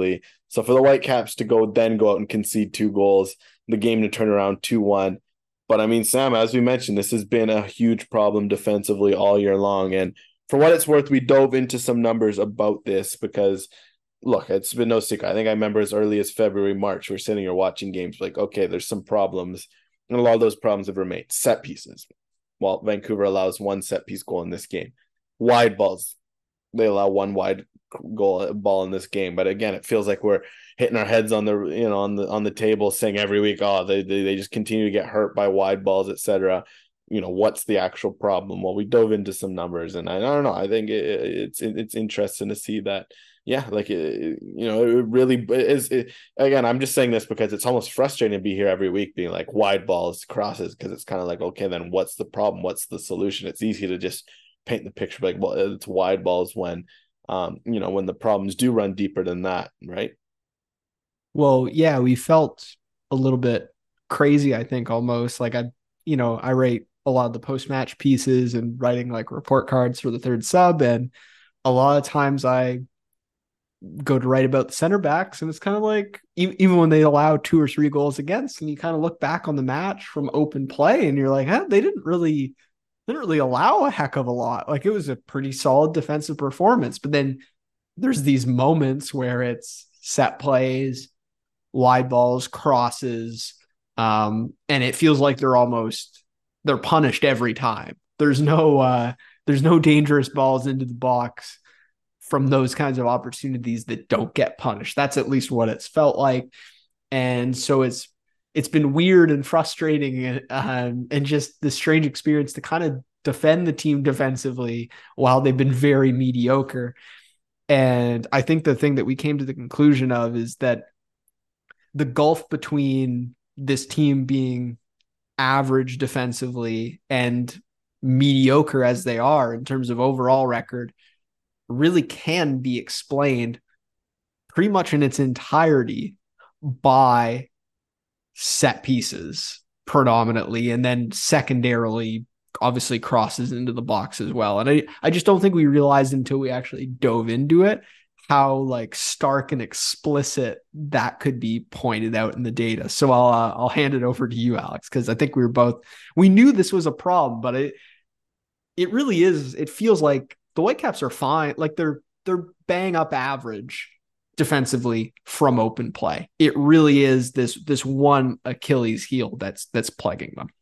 So for the Whitecaps to go then go out and concede two goals, the game to turn around two one. But I mean, Sam, as we mentioned, this has been a huge problem defensively all year long. And for what it's worth, we dove into some numbers about this because, look, it's been no secret. I think I remember as early as February, March, we're sitting here watching games like, okay, there's some problems. And a lot of those problems have remained. Set pieces. Well, Vancouver allows one set piece goal in this game. Wide balls. They allow one wide goal ball in this game. But again, it feels like we're hitting our heads on the, you know, on the, on the table saying every week, oh, they, they, they just continue to get hurt by wide balls, et cetera. You know, what's the actual problem? Well, we dove into some numbers and I, I don't know. I think it, it's, it's interesting to see that. Yeah, like, it, you know, it really is. It, again, I'm just saying this because it's almost frustrating to be here every week being like wide balls, crosses, because it's kind of like, okay, then what's the problem? What's the solution? It's easy to just paint the picture like, well, it's wide balls when, um, you know, when the problems do run deeper than that, right? Well, yeah, we felt a little bit crazy, I think, almost like I, you know, I rate a lot of the post-match pieces and writing like report cards for the third sub. And a lot of times I go to write about the center backs and it's kind of like, even when they allow two or three goals against and you kind of look back on the match from open play and you're like, huh, they didn't really, didn't really allow a heck of a lot. Like it was a pretty solid defensive performance, but then there's these moments where it's set plays, wide balls, crosses, um, and it feels like they're almost, they're punished every time. There's no, uh, there's no dangerous balls into the box from those kinds of opportunities that don't get punished. That's at least what it's felt like. And so it's, it's been weird and frustrating and, um, and just the strange experience to kind of defend the team defensively while they've been very mediocre. And I think the thing that we came to the conclusion of is that the gulf between this team being average defensively and mediocre as they are in terms of overall record really can be explained pretty much in its entirety by set pieces predominantly, and then secondarily obviously crosses into the box as well. And I, I just don't think we realized until we actually dove into it how like stark and explicit that could be pointed out in the data. So I'll uh, I'll hand it over to you, Alex, because I think we were both, we knew this was a problem, but it it really is. It feels like the Whitecaps are fine. Like they're they're bang up average defensively from open play. It really is this this one Achilles heel that's that's plaguing them.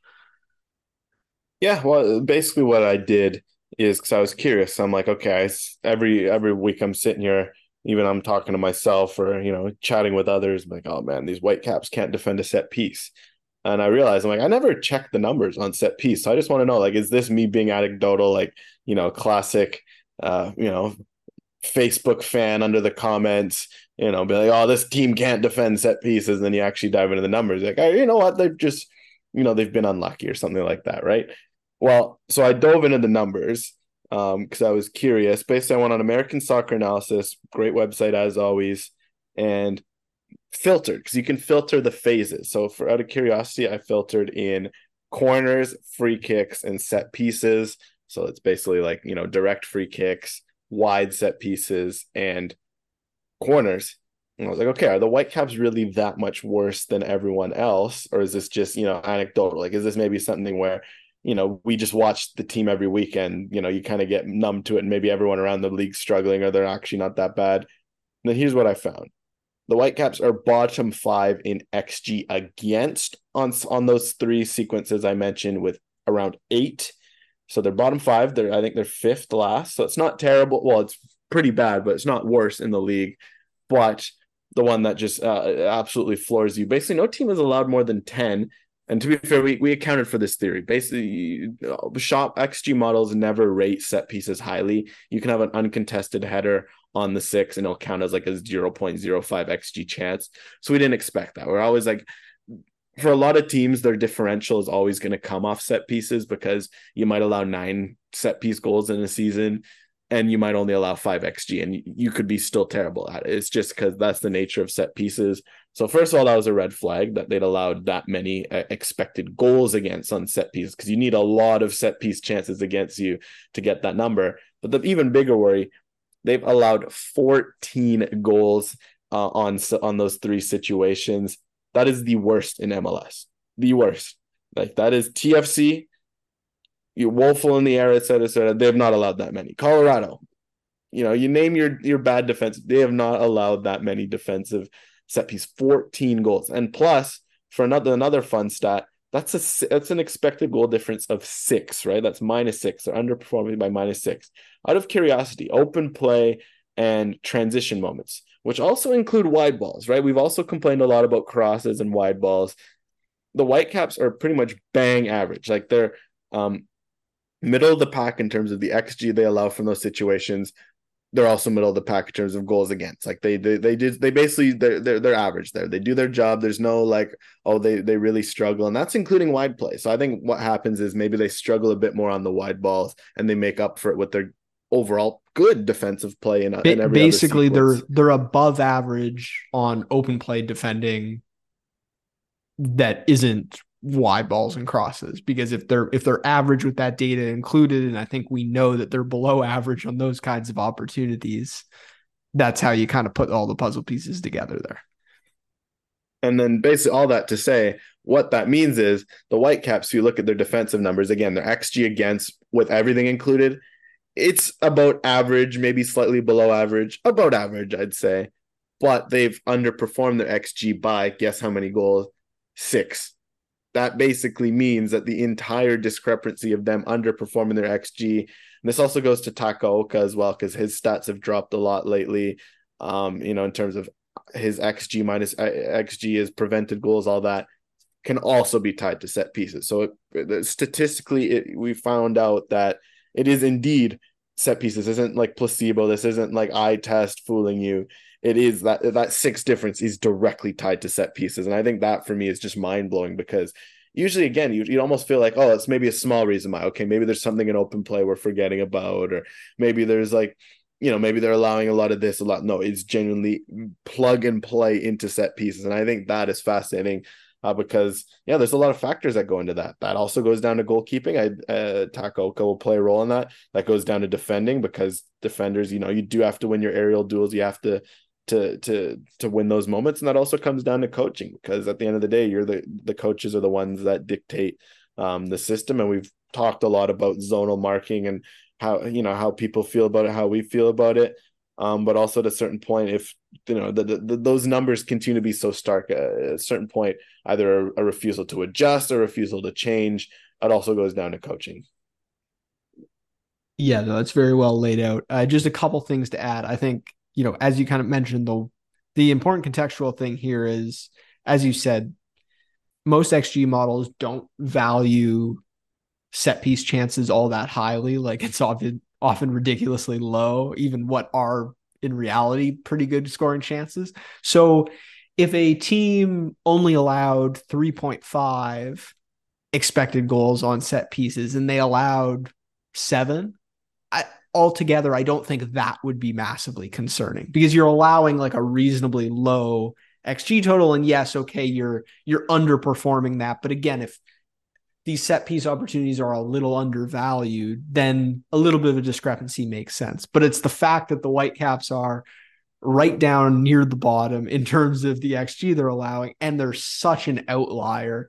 Yeah, well, basically what I did is because I was curious. I'm like, okay, I, every every week I'm sitting here, even I'm talking to myself or, you know, chatting with others. I'm like, oh man, these Whitecaps can't defend a set piece. And I realized I'm like, I never checked the numbers on set piece. So I just want to know, like, is this me being anecdotal, like, you know, classic, uh, you know, Facebook fan under the comments, you know, be like, oh, this team can't defend set pieces. And then you actually dive into the numbers. Like, oh, you know what? They've just, you know, they've been unlucky or something like that, right? Well, so I dove into the numbers um, because I was curious. Basically, I went on American Soccer Analysis, great website as always, and filtered because you can filter the phases. So for out of curiosity, I filtered in corners, free kicks, and set pieces. So it's basically like, you know, direct free kicks, wide set pieces, and corners. And I was like, okay, are the Whitecaps really that much worse than everyone else? Or is this just, you know, anecdotal? Like, is this maybe something where, you know, we just watch the team every weekend, you know, you kind of get numb to it and maybe everyone around the league's struggling or they're actually not that bad. And then here's what I found. The Whitecaps are bottom five in X G against on, on those three sequences I mentioned with around eight. So they're bottom five. They're, I think they're fifth last. So it's not terrible. Well, it's pretty bad, but it's not worse in the league. But the one that just uh, absolutely floors you. Basically, no team has allowed more than ten. And to be fair, we, we accounted for this theory. Basically, shop X G models never rate set pieces highly. You can have an uncontested header on the six and it'll count as like a zero point zero five X G chance. So we didn't expect that. We're always like, for a lot of teams, their differential is always going to come off set pieces because you might allow nine set piece goals in a season and you might only allow five X G and you could be still terrible at it. It's just because that's the nature of set pieces. So first of all, that was a red flag that they'd allowed that many uh, expected goals against on set pieces because you need a lot of set piece chances against you to get that number. But the even bigger worry, they've allowed fourteen goals uh, on on those three situations. That is the worst in M L S. The worst. Like that is T F C, you Woeful in the air, et cetera, et cetera. They have not allowed that many. Colorado, you know, you name your your bad defense. They have not allowed that many defensive set piece. fourteen goals, and plus for another another fun stat. That's a that's an expected goal difference of six, right? That's minus six. They're underperforming by minus six. Out of curiosity, open play and transition moments, which also include wide balls, right? We've also complained a lot about crosses and wide balls. The Whitecaps are pretty much bang average. Like they're um, middle of the pack in terms of the X G they allow from those situations. They're also middle of the pack in terms of goals against. Like they they they did they basically they're they're, they're average there. They do their job. There's no like, oh, they they really struggle, and that's including wide play. So I think what happens is maybe they struggle a bit more on the wide balls, and they make up for it with their overall good defensive play in, in every basically other they're they're above average on open play defending that isn't wide balls and crosses, because if they're if they're average with that data included, and I think we know that they're below average on those kinds of opportunities, that's how you kind of put all the puzzle pieces together there. And then basically all that to say, what that means is the Whitecaps, you look at their defensive numbers, again, their X G against with everything included, it's about average, maybe slightly below average, about average, I'd say. But they've underperformed their X G by, guess how many goals? Six. That basically means that the entire discrepancy of them underperforming their X G, and this also goes to Takaoka as well, because his stats have dropped a lot lately, um, you know, in terms of his X G minus uh, X G is prevented goals, all that can also be tied to set pieces. So it, it, statistically, it, we found out that it is indeed set pieces. This isn't like placebo. This isn't like eye test fooling you. It is that that six difference is directly tied to set pieces. And I think that for me is just mind blowing, because usually, again, you you almost feel like, oh, it's maybe a small reason why. Okay, maybe there's something in open play we're forgetting about, or maybe there's like, you know, maybe they're allowing a lot of this, a lot. No, it's genuinely plug and play into set pieces. And I think that is fascinating uh, because, yeah, there's a lot of factors that go into that. That also goes down to goalkeeping. I uh, Takaoka will play a role in that. That goes down to defending, because defenders, you know, you do have to win your aerial duels. You have to to to to win those moments, and that also comes down to coaching, because at the end of the day, you're the the coaches are the ones that dictate um the system. And we've talked a lot about zonal marking and how, you know, how people feel about it, how we feel about it, um but also at a certain point, if you know the, the, those numbers continue to be so stark, uh, at a certain point, either a, a refusal to adjust or refusal to change, it also goes down to coaching. Yeah, no, that's very well laid out. Uh, just a couple things to add. I think, you know, as you kind of mentioned, the the important contextual thing here is, as you said, most X G models don't value set piece chances all that highly. Like it's often often ridiculously low, even what are in reality pretty good scoring chances. So if a team only allowed three point five expected goals on set pieces and they allowed seven, I, altogether, I don't think that would be massively concerning, because you're allowing like a reasonably low X G total. And yes, okay, you're you're underperforming that. But again, if these set piece opportunities are a little undervalued, then a little bit of a discrepancy makes sense. But it's the fact that the Whitecaps are right down near the bottom in terms of the X G they're allowing, and they're such an outlier,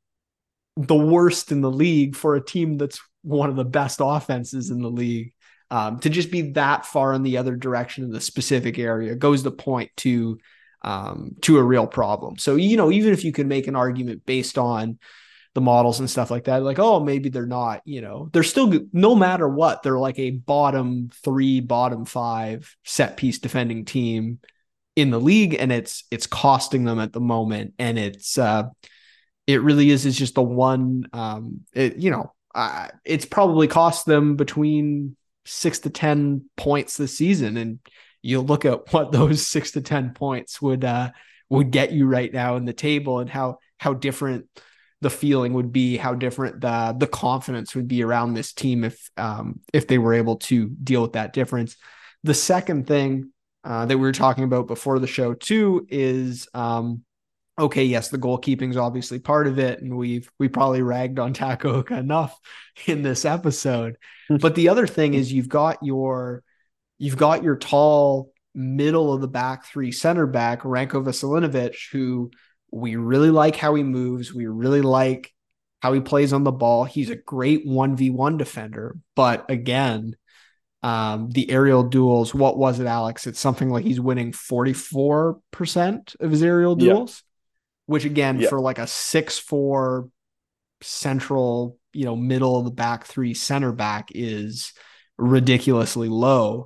the worst in the league for a team that's one of the best offenses in the league. Um, to just be that far in the other direction in the specific area goes to point to um, to a real problem. So, you know, even if you could make an argument based on the models and stuff like that, like, oh, maybe they're not, you know, they're still, no matter what, they're like a bottom three, bottom five set piece defending team in the league. And it's, it's costing them at the moment. And it's, uh, it really is, it's just the one, um, it, you know, uh, it's probably cost them between six to ten points this season. And you look at what those six to ten points would, uh, would get you right now in the table, and how, how different the feeling would be, how different the, the confidence would be around this team if, um, if they were able to deal with that difference. The second thing, uh, that we were talking about before the show too is, um, okay, yes, the goalkeeping is obviously part of it, and we've we probably ragged on Takaoka enough in this episode. But the other thing is you've got your you've got your tall middle of the back three center back, Ranko Veselinovic, who we really like how he moves. We really like how he plays on the ball. He's a great one v one defender. But again, um, the aerial duels, what was it, Alex? It's something like he's winning forty-four percent of his aerial duels, yeah. which again, yeah. for like a six four central, you know, middle of the back three center back is ridiculously low.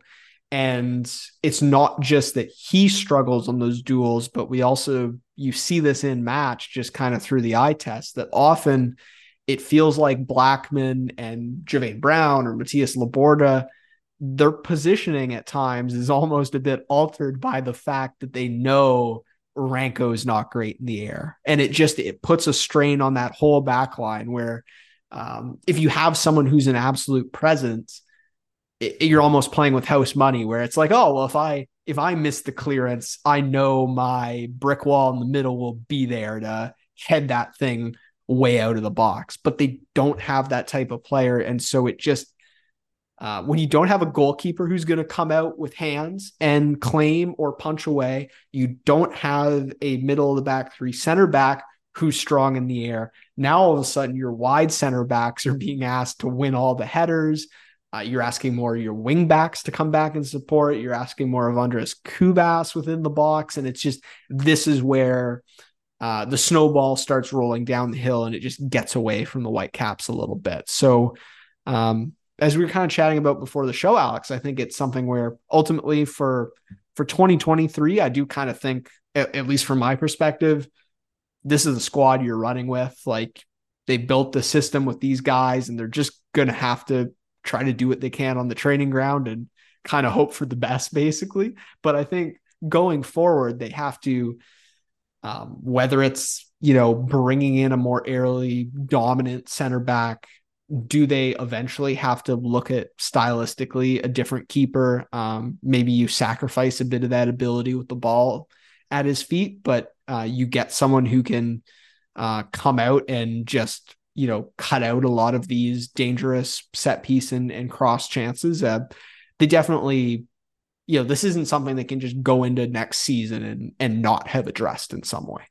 And it's not just that he struggles on those duels, but we also, you see this in match just kind of through the eye test, that often it feels like Blackman and Jermaine Brown or Matthias Laborda, their positioning at times is almost a bit altered by the fact that they know Ranko is not great in the air. And it just, it puts a strain on that whole back line where um, if you have someone who's an absolute presence, it, you're almost playing with house money where it's like, oh, well, if I, if I miss the clearance, I know my brick wall in the middle will be there to head that thing way out of the box, but they don't have that type of player. And so it just, Uh, when you don't have a goalkeeper who's going to come out with hands and claim or punch away, you don't have a middle of the back three center back who's strong in the air. Now, all of a sudden, your wide center backs are being asked to win all the headers. Uh, you're asking more of your wing backs to come back and support. You're asking more of Andres Kubas within the box. And it's just, this is where uh, the snowball starts rolling down the hill and it just gets away from the Whitecaps a little bit. So, um, as we were kind of chatting about before the show, Alex, I think it's something where ultimately for, for twenty twenty-three, I do kind of think, at, at least from my perspective, this is the squad you're running with. Like, they built the system with these guys and they're just going to have to try to do what they can on the training ground and kind of hope for the best, basically. But I think going forward, they have to, um, whether it's, you know, bringing in a more aerially dominant center back, do they eventually have to look at stylistically a different keeper? Um, maybe you sacrifice a bit of that ability with the ball at his feet, but uh, you get someone who can uh, come out and just, you know, cut out a lot of these dangerous set piece and, and cross chances. Uh, they definitely, you know, this isn't something that can just go into next season and, and not have addressed in some way.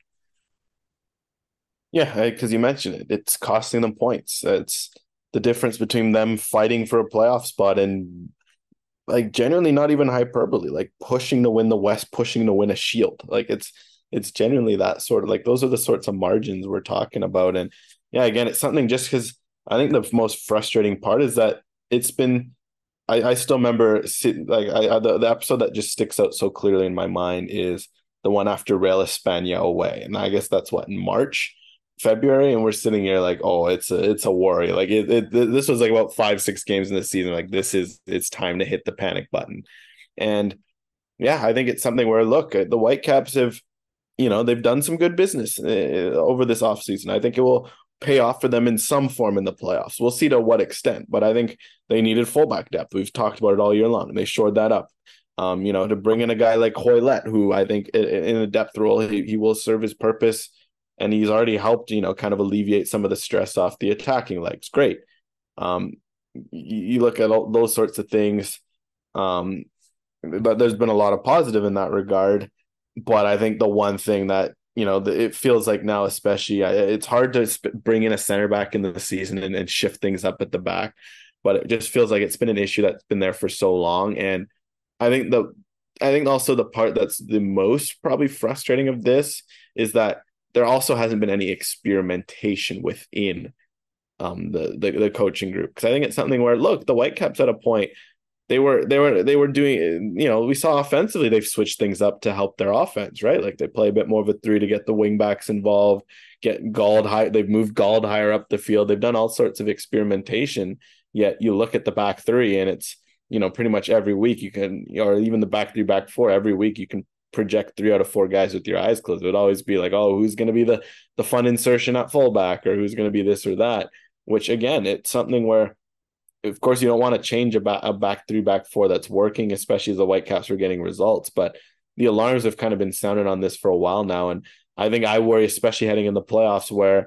Yeah, because you mentioned it, it's costing them points. It's the difference between them fighting for a playoff spot and like genuinely not even hyperbole, like pushing to win the West, pushing to win a Shield. Like it's, it's genuinely that sort of like, those are the sorts of margins we're talking about. And yeah, again, it's something just because I think the most frustrating part is that it's been, I, I still remember sitting, like I, I the, the episode that just sticks out so clearly in my mind is the one after Real España away. And I guess that's what, in March, February, and we're sitting here like, oh, it's a it's a worry. Like it, it this was like about five six games in the season. Like this is it's time to hit the panic button. And yeah, I think it's something where look, the Whitecaps have, you know, they've done some good business uh, over this offseason. I think it will pay off for them in some form in the playoffs. We'll see to what extent, but I think they needed fullback depth. We've talked about it all year long, and they shored that up. Um, you know, to bring in a guy like Hoylett, who I think in, in a depth role he, he will serve his purpose. And he's already helped, you know, kind of alleviate some of the stress off the attacking legs. Great. Um, you, you look at all those sorts of things, um, but there's been a lot of positive in that regard. But I think the one thing that, you know, the, it feels like now, especially, it's hard to sp- bring in a center back into the season and, and shift things up at the back. But it just feels like it's been an issue that's been there for so long. And I think the, I think also the part that's the most probably frustrating of this is that there also hasn't been any experimentation within um, the, the the coaching group, because I think it's something where look, the Whitecaps at a point they were they were they were doing, you know, we saw offensively they've switched things up to help their offense, right? Like they play a bit more of a three to get the wing backs involved, get Gauld high. They've moved Gauld higher up the field. They've done all sorts of experimentation. Yet you look at the back three and it's, you know, pretty much every week you can, or even the back three, back four, every week you can project three out of four guys with your eyes closed. It would always be like, oh, who's going to be the the fun insertion at fullback, or who's going to be this or that, which again, it's something where of course you don't want to change a, ba- a back three, back four that's working, especially as the Whitecaps are getting results. But the alarms have kind of been sounded on this for a while now. And I think I worry, especially heading in the playoffs, where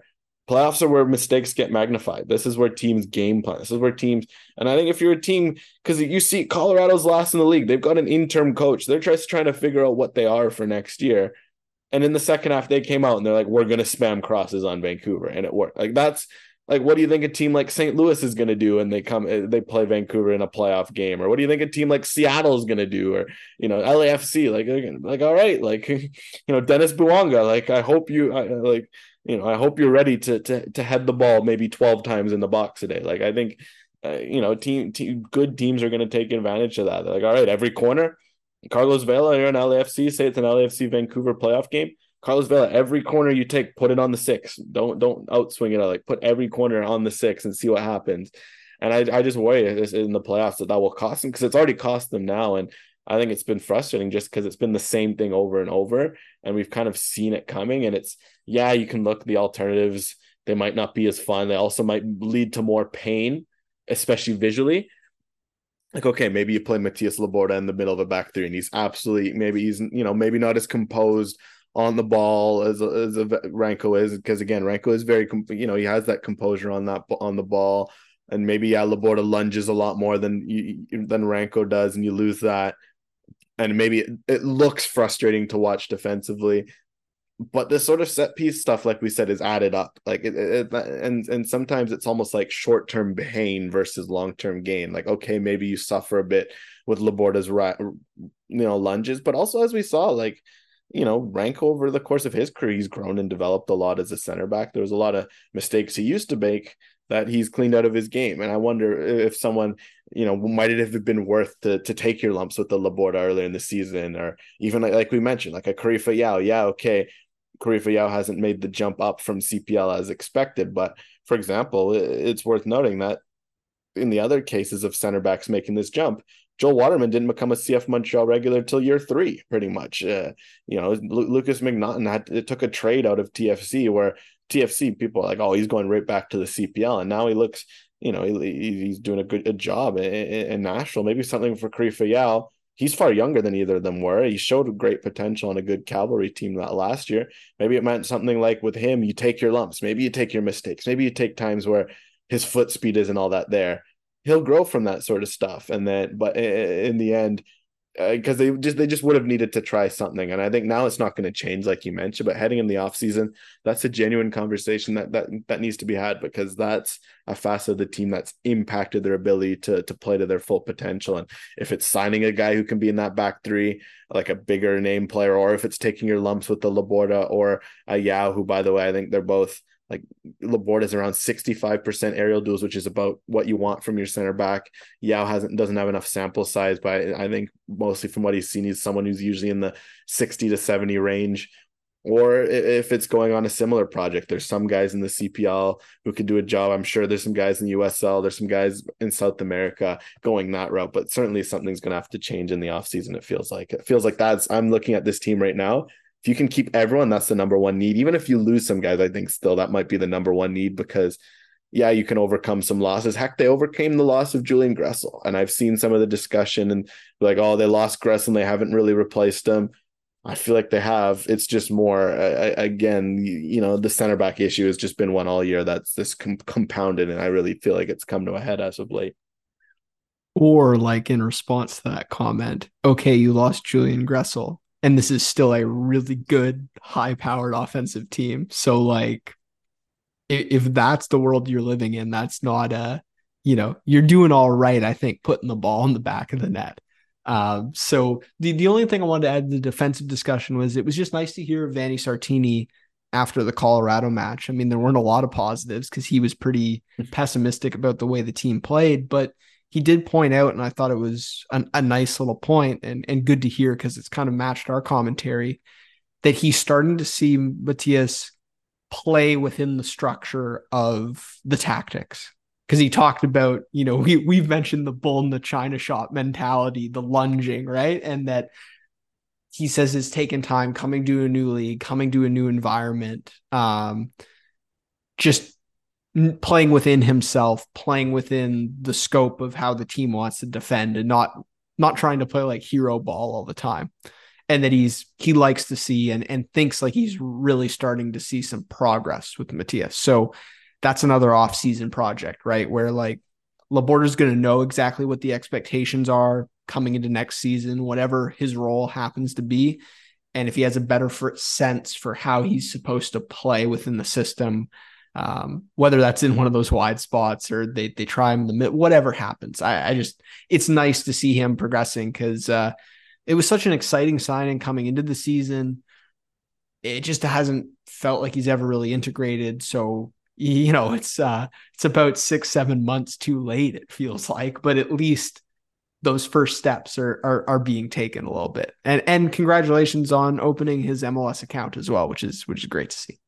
Playoffs are where mistakes get magnified. This is where teams game plan. This is where teams, and I think if you're a team, because you see Colorado's last in the league, they've got an interim coach. They're just trying to figure out what they are for next year. And in the second half, they came out and they're like, we're going to spam crosses on Vancouver. And it worked. Like, that's like, what do you think a team like Saint Louis is going to do? And they come, they play Vancouver in a playoff game? Or what do you think a team like Seattle is going to do? Or, you know, L A F C, like, like, all right, like, you know, Dennis Bouanga, like, I hope you, I, like, you know, I hope you're ready to to to head the ball maybe twelve times in the box today. Like, I think, uh, you know, team, team good teams are going to take advantage of that. They're like, all right, every corner, Carlos Vela, you're an L A F C, say it's an L A F C Vancouver playoff game. Carlos Vela, every corner you take, put it on the six. Don't don't outswing it. Like, put every corner on the six and see what happens. And I I just worry in the playoffs that that will cost them, because it's already cost them now. And I think it's been frustrating just because it's been the same thing over and over, and we've kind of seen it coming. And it's, yeah, you can look at the alternatives. They might not be as fun. They also might lead to more pain, especially visually. Like, okay, maybe you play Matias Laborda in the middle of a back three, and he's absolutely, maybe he's, you know, maybe not as composed on the ball as, as a Ranko is, because again, Ranko is very, you know, he has that composure on that, on the ball. And maybe, yeah, Laborda lunges a lot more than you, than Ranko does, and you lose that. And maybe it, it looks frustrating to watch defensively, but this sort of set piece stuff, like we said, is added up. Like it, it and and sometimes it's almost like short term pain versus long term gain. Like, okay, maybe you suffer a bit with Laborda's you know lunges, but also, as we saw, like, you know, Ranko over the course of his career, he's grown and developed a lot as a center back. There was a lot of mistakes he used to make that he's cleaned out of his game. And I wonder if someone, you know, might it have been worth to to take your lumps with the Laborda earlier in the season, or even like, like we mentioned, like a Karifa Yao. Yeah, okay, Karifa Yao hasn't made the jump up from C P L as expected. But for example, it's worth noting that in the other cases of center backs making this jump, Joel Waterman didn't become a C F Montreal regular till year three, pretty much. Uh, you know, Lucas McNaughton had it took a trade out of T F C, where T F C people are like, oh, he's going right back to the C P L, and now he looks, you know, he, he's doing a good a job in, in Nashville. Maybe something for Karifa Yao. He's far younger than either of them were. He showed great potential on a good cavalry team that last year. Maybe it meant something like with him, you take your lumps, maybe you take your mistakes, maybe you take times where his foot speed isn't all that there. He'll grow from that sort of stuff. And then, but in the end, because uh, they just they just would have needed to try something. And I think now it's not going to change, like you mentioned, but heading in the offseason, that's a genuine conversation that that that needs to be had, because that's a facet of the team that's impacted their ability to to play to their full potential. And if it's signing a guy who can be in that back three, like a bigger name player, or if it's taking your lumps with the Laborda or a Yao, who, by the way, I think they're both, like, Laborda is around sixty-five percent aerial duels, which is about what you want from your center back. Yao hasn't doesn't have enough sample size, but I think mostly from what he's seen, he's someone who's usually in the sixty to seventy range. Or if it's going on a similar project, there's some guys in the C P L who could do a job. I'm sure there's some guys in the U S L, there's some guys in South America going that route, but certainly something's going to have to change in the offseason. It feels like it feels like that's, I'm looking at this team right now. If you can keep everyone, that's the number one need. Even if you lose some guys, I think still that might be the number one need, because, yeah, you can overcome some losses. Heck, they overcame the loss of Julian Gressel. And I've seen some of the discussion and like, oh, they lost Gressel and they haven't really replaced him. I feel like they have. It's just more, uh, again, you, you know, the center back issue has just been one all year that's just com- compounded. And I really feel like it's come to a head as of late. Or like in response to that comment, okay, you lost Julian Gressel, and this is still a really good, high-powered offensive team. So, like, if, if that's the world you're living in, that's not a, you know, you're doing all right, I think, putting the ball in the back of the net. Um, so the, the only thing I wanted to add to the defensive discussion was it was just nice to hear Vanni Sartini after the Colorado match. I mean, there weren't a lot of positives because he was pretty pessimistic about the way the team played, but he did point out, and I thought it was an, a nice little point and, and good to hear because it's kind of matched our commentary, that he's starting to see Matias play within the structure of the tactics. Because he talked about, you know, we, we've mentioned the bull in the China shop mentality, the lunging, right? And that he says it's taken time coming to a new league, coming to a new environment, um, just playing within himself, playing within the scope of how the team wants to defend, and not not trying to play like hero ball all the time. and that he's he likes to see and and thinks like he's really starting to see some progress with Matthias. So that's another off-season project, right? Where like Laborda's going to know exactly what the expectations are coming into next season, whatever his role happens to be. And if he has a better for, sense for how he's supposed to play within the system, um, whether that's in one of those wide spots or they they try him in the mid, whatever happens, I, I just, it's nice to see him progressing because uh, it was such an exciting signing coming into the season. It just hasn't felt like he's ever really integrated. So, you know, it's uh, it's about six, seven months too late, it feels like, but at least those first steps are, are are being taken a little bit. And and congratulations on opening his M L S account as well, which is which is great to see.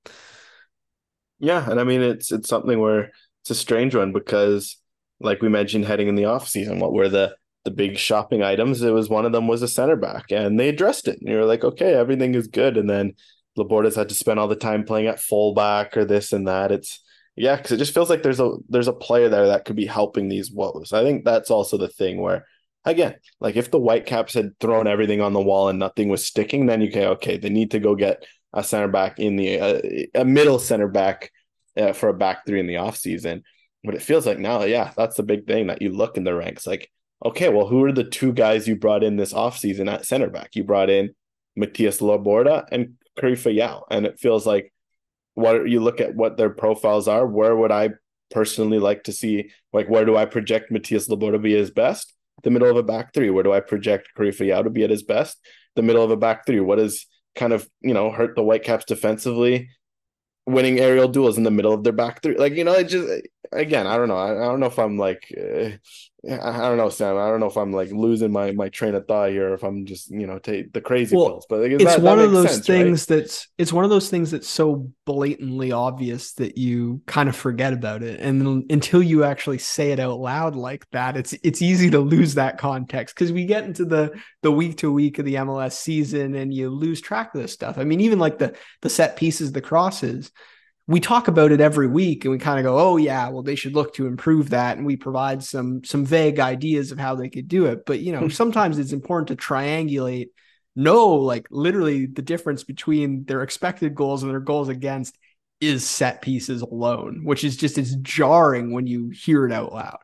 Yeah, and I mean it's it's something where it's a strange one because, like we mentioned, heading in the off season, what were the the big shopping items? It was one of them was a center back, and they addressed it. And you're like, okay, everything is good. And then Laborda's had to spend all the time playing at fullback or this and that. It's yeah, because it just feels like there's a there's a player there that could be helping these woes. I think that's also the thing where, again, like if the Whitecaps had thrown everything on the wall and nothing was sticking, then you can, okay, they need to go get a center back in the, uh, a middle center back uh, for a back three in the offseason. But it feels like now, yeah, that's the big thing that you look in the ranks. Like, okay, well, who are the two guys you brought in this offseason at center back? You brought in Matthias Laborda and Karifa Yao. And it feels like what you look at what their profiles are, where would I personally like to see, like, where do I project Matthias Laborda to be his best? The middle of a back three. Where do I project Karifa Yao to be at his best? The middle of a back three. What is kind of, you know, hurt the Whitecaps defensively? Winning aerial duels in the middle of their back three. Like, you know, it just, again, I don't know. I, I don't know if I'm like, uh, I don't know, Sam. I don't know if I'm like losing my my train of thought here, or if I'm just, you know, take the crazy well, pills. But like, it's that, one that of those sense, things right? that's it's one of those things that's so blatantly obvious that you kind of forget about it, and then until you actually say it out loud like that, it's it's easy to lose that context because we get into the the week to week of the M L S season and you lose track of this stuff. I mean, even like the the set pieces, the crosses. We talk about it every week and we kind of go, oh yeah, well, they should look to improve that. And we provide some, some vague ideas of how they could do it. But, you know, sometimes it's important to triangulate, know, like literally the difference between their expected goals and their goals against is set pieces alone, which is just, it's jarring when you hear it out loud.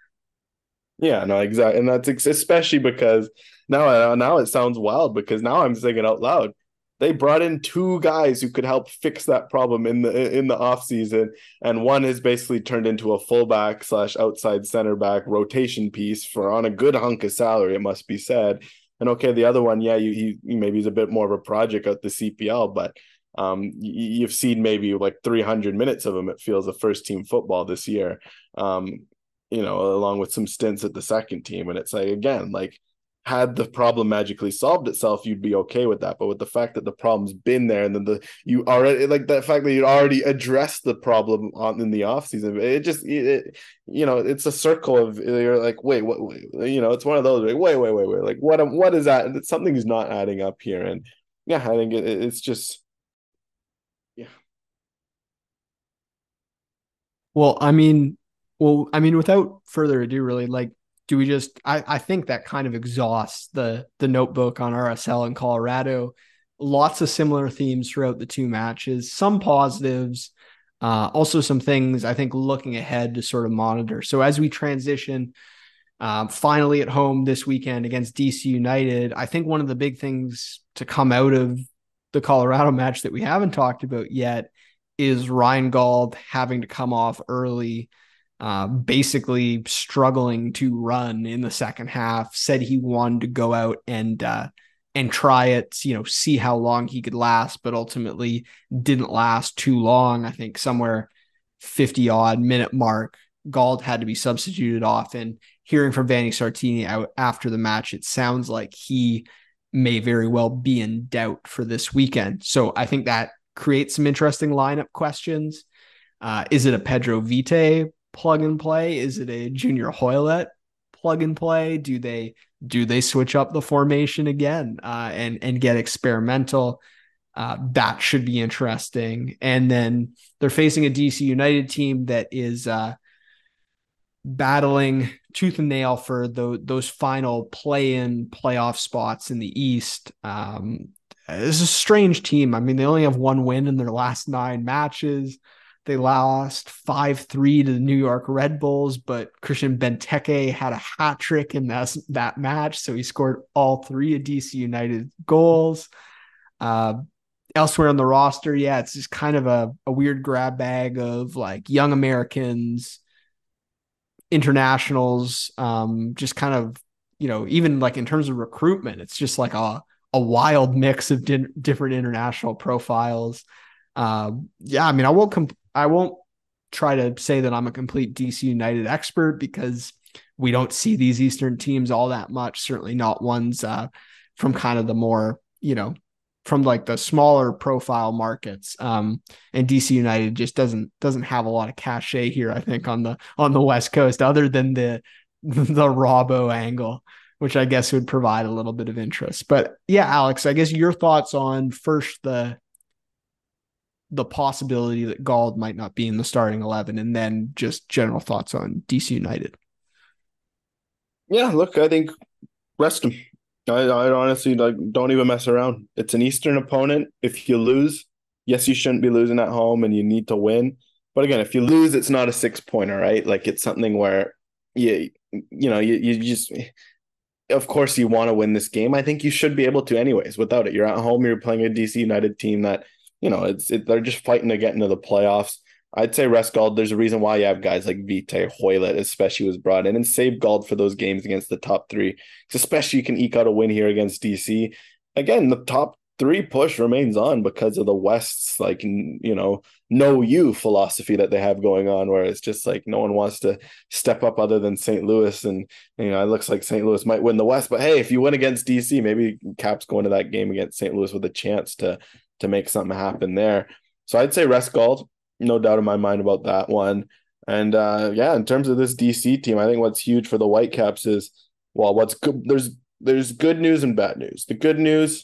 Yeah, no, exactly. And that's especially because now, now it sounds wild because now I'm thinking out loud. They brought in two guys who could help fix that problem in the in the offseason, and one has basically turned into a fullback slash outside center back rotation piece for on a good hunk of salary, it must be said. And okay, the other one, yeah, you, he maybe he's a bit more of a project at the C P L, but um, you, you've seen maybe like three hundred minutes of him. It feels of first team football this year, um, you know, along with some stints at the second team, and it's like again, like. Had the problem magically solved itself, you'd be okay with that. But with the fact that the problem's been there, and then the you already like the fact that you'd already addressed the problem on in the offseason, it just it, you know, it's a circle of you're like, wait, what? Wait, you know, it's one of those like, wait, wait, wait, wait, like what? What is that? And something's not adding up here, and yeah, I think it, it's just yeah. Well, I mean, well, I mean, without further ado, really, like. Do we just I, I think that kind of exhausts the the notebook on R S L in Colorado. Lots of similar themes throughout the two matches, some positives, uh, also some things I think looking ahead to sort of monitor. So as we transition um, finally at home this weekend against D C United, I think one of the big things to come out of the Colorado match that we haven't talked about yet is Reingold having to come off early. Uh, basically struggling to run in the second half, said he wanted to go out and uh, and try it, you know, see how long he could last, but ultimately didn't last too long. I think somewhere fifty odd minute mark, Gauld had to be substituted off. And hearing from Vanni Sartini out after the match, it sounds like he may very well be in doubt for this weekend. So I think that creates some interesting lineup questions. Uh, is it a Pedro Vite plug and play? Is it a Junior Hoylett plug and play? Do they do they switch up the formation again uh, and and get experimental? Uh, that should be interesting. And then they're facing a D C United team that is uh, battling tooth and nail for the, those final play-in playoff spots in the East. Um, it's a strange team. I mean, they only have one win in their last nine matches. They lost five three to the New York Red Bulls, but Christian Benteke had a hat trick in that, that match, so he scored all three of D C United goals. Uh, elsewhere on the roster, yeah, it's just kind of a, a weird grab bag of like young Americans, internationals, um, just kind of, you know, even like in terms of recruitment, it's just like a, a wild mix of di- different international profiles. Uh, yeah, I mean, I won't comp- I won't try to say that I'm a complete D C United expert because we don't see these Eastern teams all that much. Certainly not ones uh, from kind of the more, you know, from like the smaller profile markets. Um, and D C United just doesn't doesn't have a lot of cachet here, I think, on the on the West Coast, other than the the Robbo angle, which I guess would provide a little bit of interest. But yeah, Alex, I guess your thoughts on first the the possibility that Gauld might not be in the starting eleven, and then just general thoughts on D C United. Yeah, look, I think rest him. I, I honestly like don't even mess around. It's an Eastern opponent. If you lose, yes, you shouldn't be losing at home and you need to win. But again, if you lose, it's not a six pointer, right? Like it's something where you you know, you, you just of course you want to win this game. I think you should be able to anyways without it. You're at home, you're playing a D C United team that, you know, it's it, they're just fighting to get into the playoffs. I'd say rest Gauld. There's a reason why you have guys like Vitae, Hoylett, especially, was brought in, and save Gauld for those games against the top three. Especially you can eke out a win here against D C. Again, the top three push remains on because of the West's like, you know, know you philosophy that they have going on, where it's just like no one wants to step up other than Saint Louis. And, you know, it looks like Saint Louis might win the West, but hey, if you win against D C, maybe Cap's going to that game against Saint Louis with a chance to, to make something happen there. So I'd say rest Gauld. No doubt in my mind about that one. And uh, yeah, in terms of this D C team, I think what's huge for the Whitecaps is, well, what's good, there's there's good news and bad news. The good news,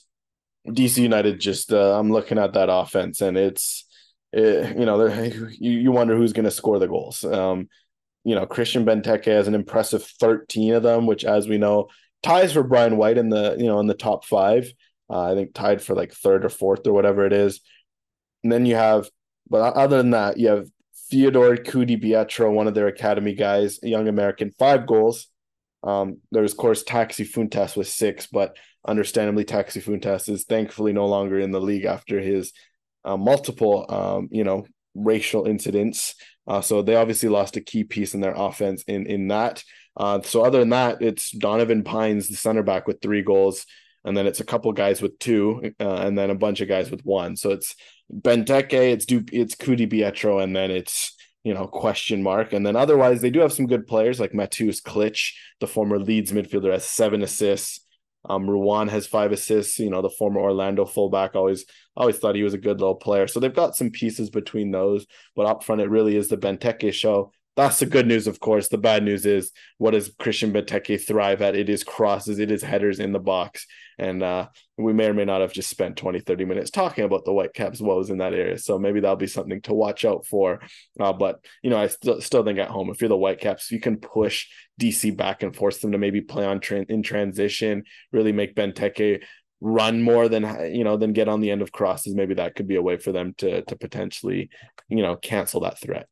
D C United just, uh, I'm looking at that offense and it's, it, you know, you, you wonder who's going to score the goals. Um, you know, Christian Benteke has an impressive thirteen of them, which, as we know, ties for Brian White in the, you know, in the top five. Uh, I think tied for like third or fourth or whatever it is. And then you have, but other than that, you have Theodore Cudibietro, one of their academy guys, a young American, five goals. Um, there's, of course, Taxi Fuentes with six, but understandably, Taxi Fuentes is thankfully no longer in the league after his uh, multiple, um, you know, racial incidents. Uh, so they obviously lost a key piece in their offense in, in that. Uh, so other than that, it's Donovan Pines, the center back, with three goals. And then it's a couple guys with two, uh, and then a bunch of guys with one. So it's Benteke, it's du- it's Cudibietro, and then it's, you know, question mark. And then otherwise, they do have some good players like Mateusz Klich, the former Leeds midfielder, has seven assists. Um, Ruan has five assists. You know, the former Orlando fullback, always always thought he was a good little player. So they've got some pieces between those. But up front, it really is the Benteke show. That's the good news, of course. The bad news is, what does Christian Benteke thrive at? It is crosses, it is headers in the box. And uh, we may or may not have just spent twenty, thirty minutes talking about the Whitecaps' woes in that area. So maybe that'll be something to watch out for. Uh, but, you know, I st- still think at home, if you're the Whitecaps, you can push D C back and force them to maybe play on tra- in transition, really make Benteke run more than, you know, than get on the end of crosses. Maybe that could be a way for them to to potentially, you know, cancel that threat.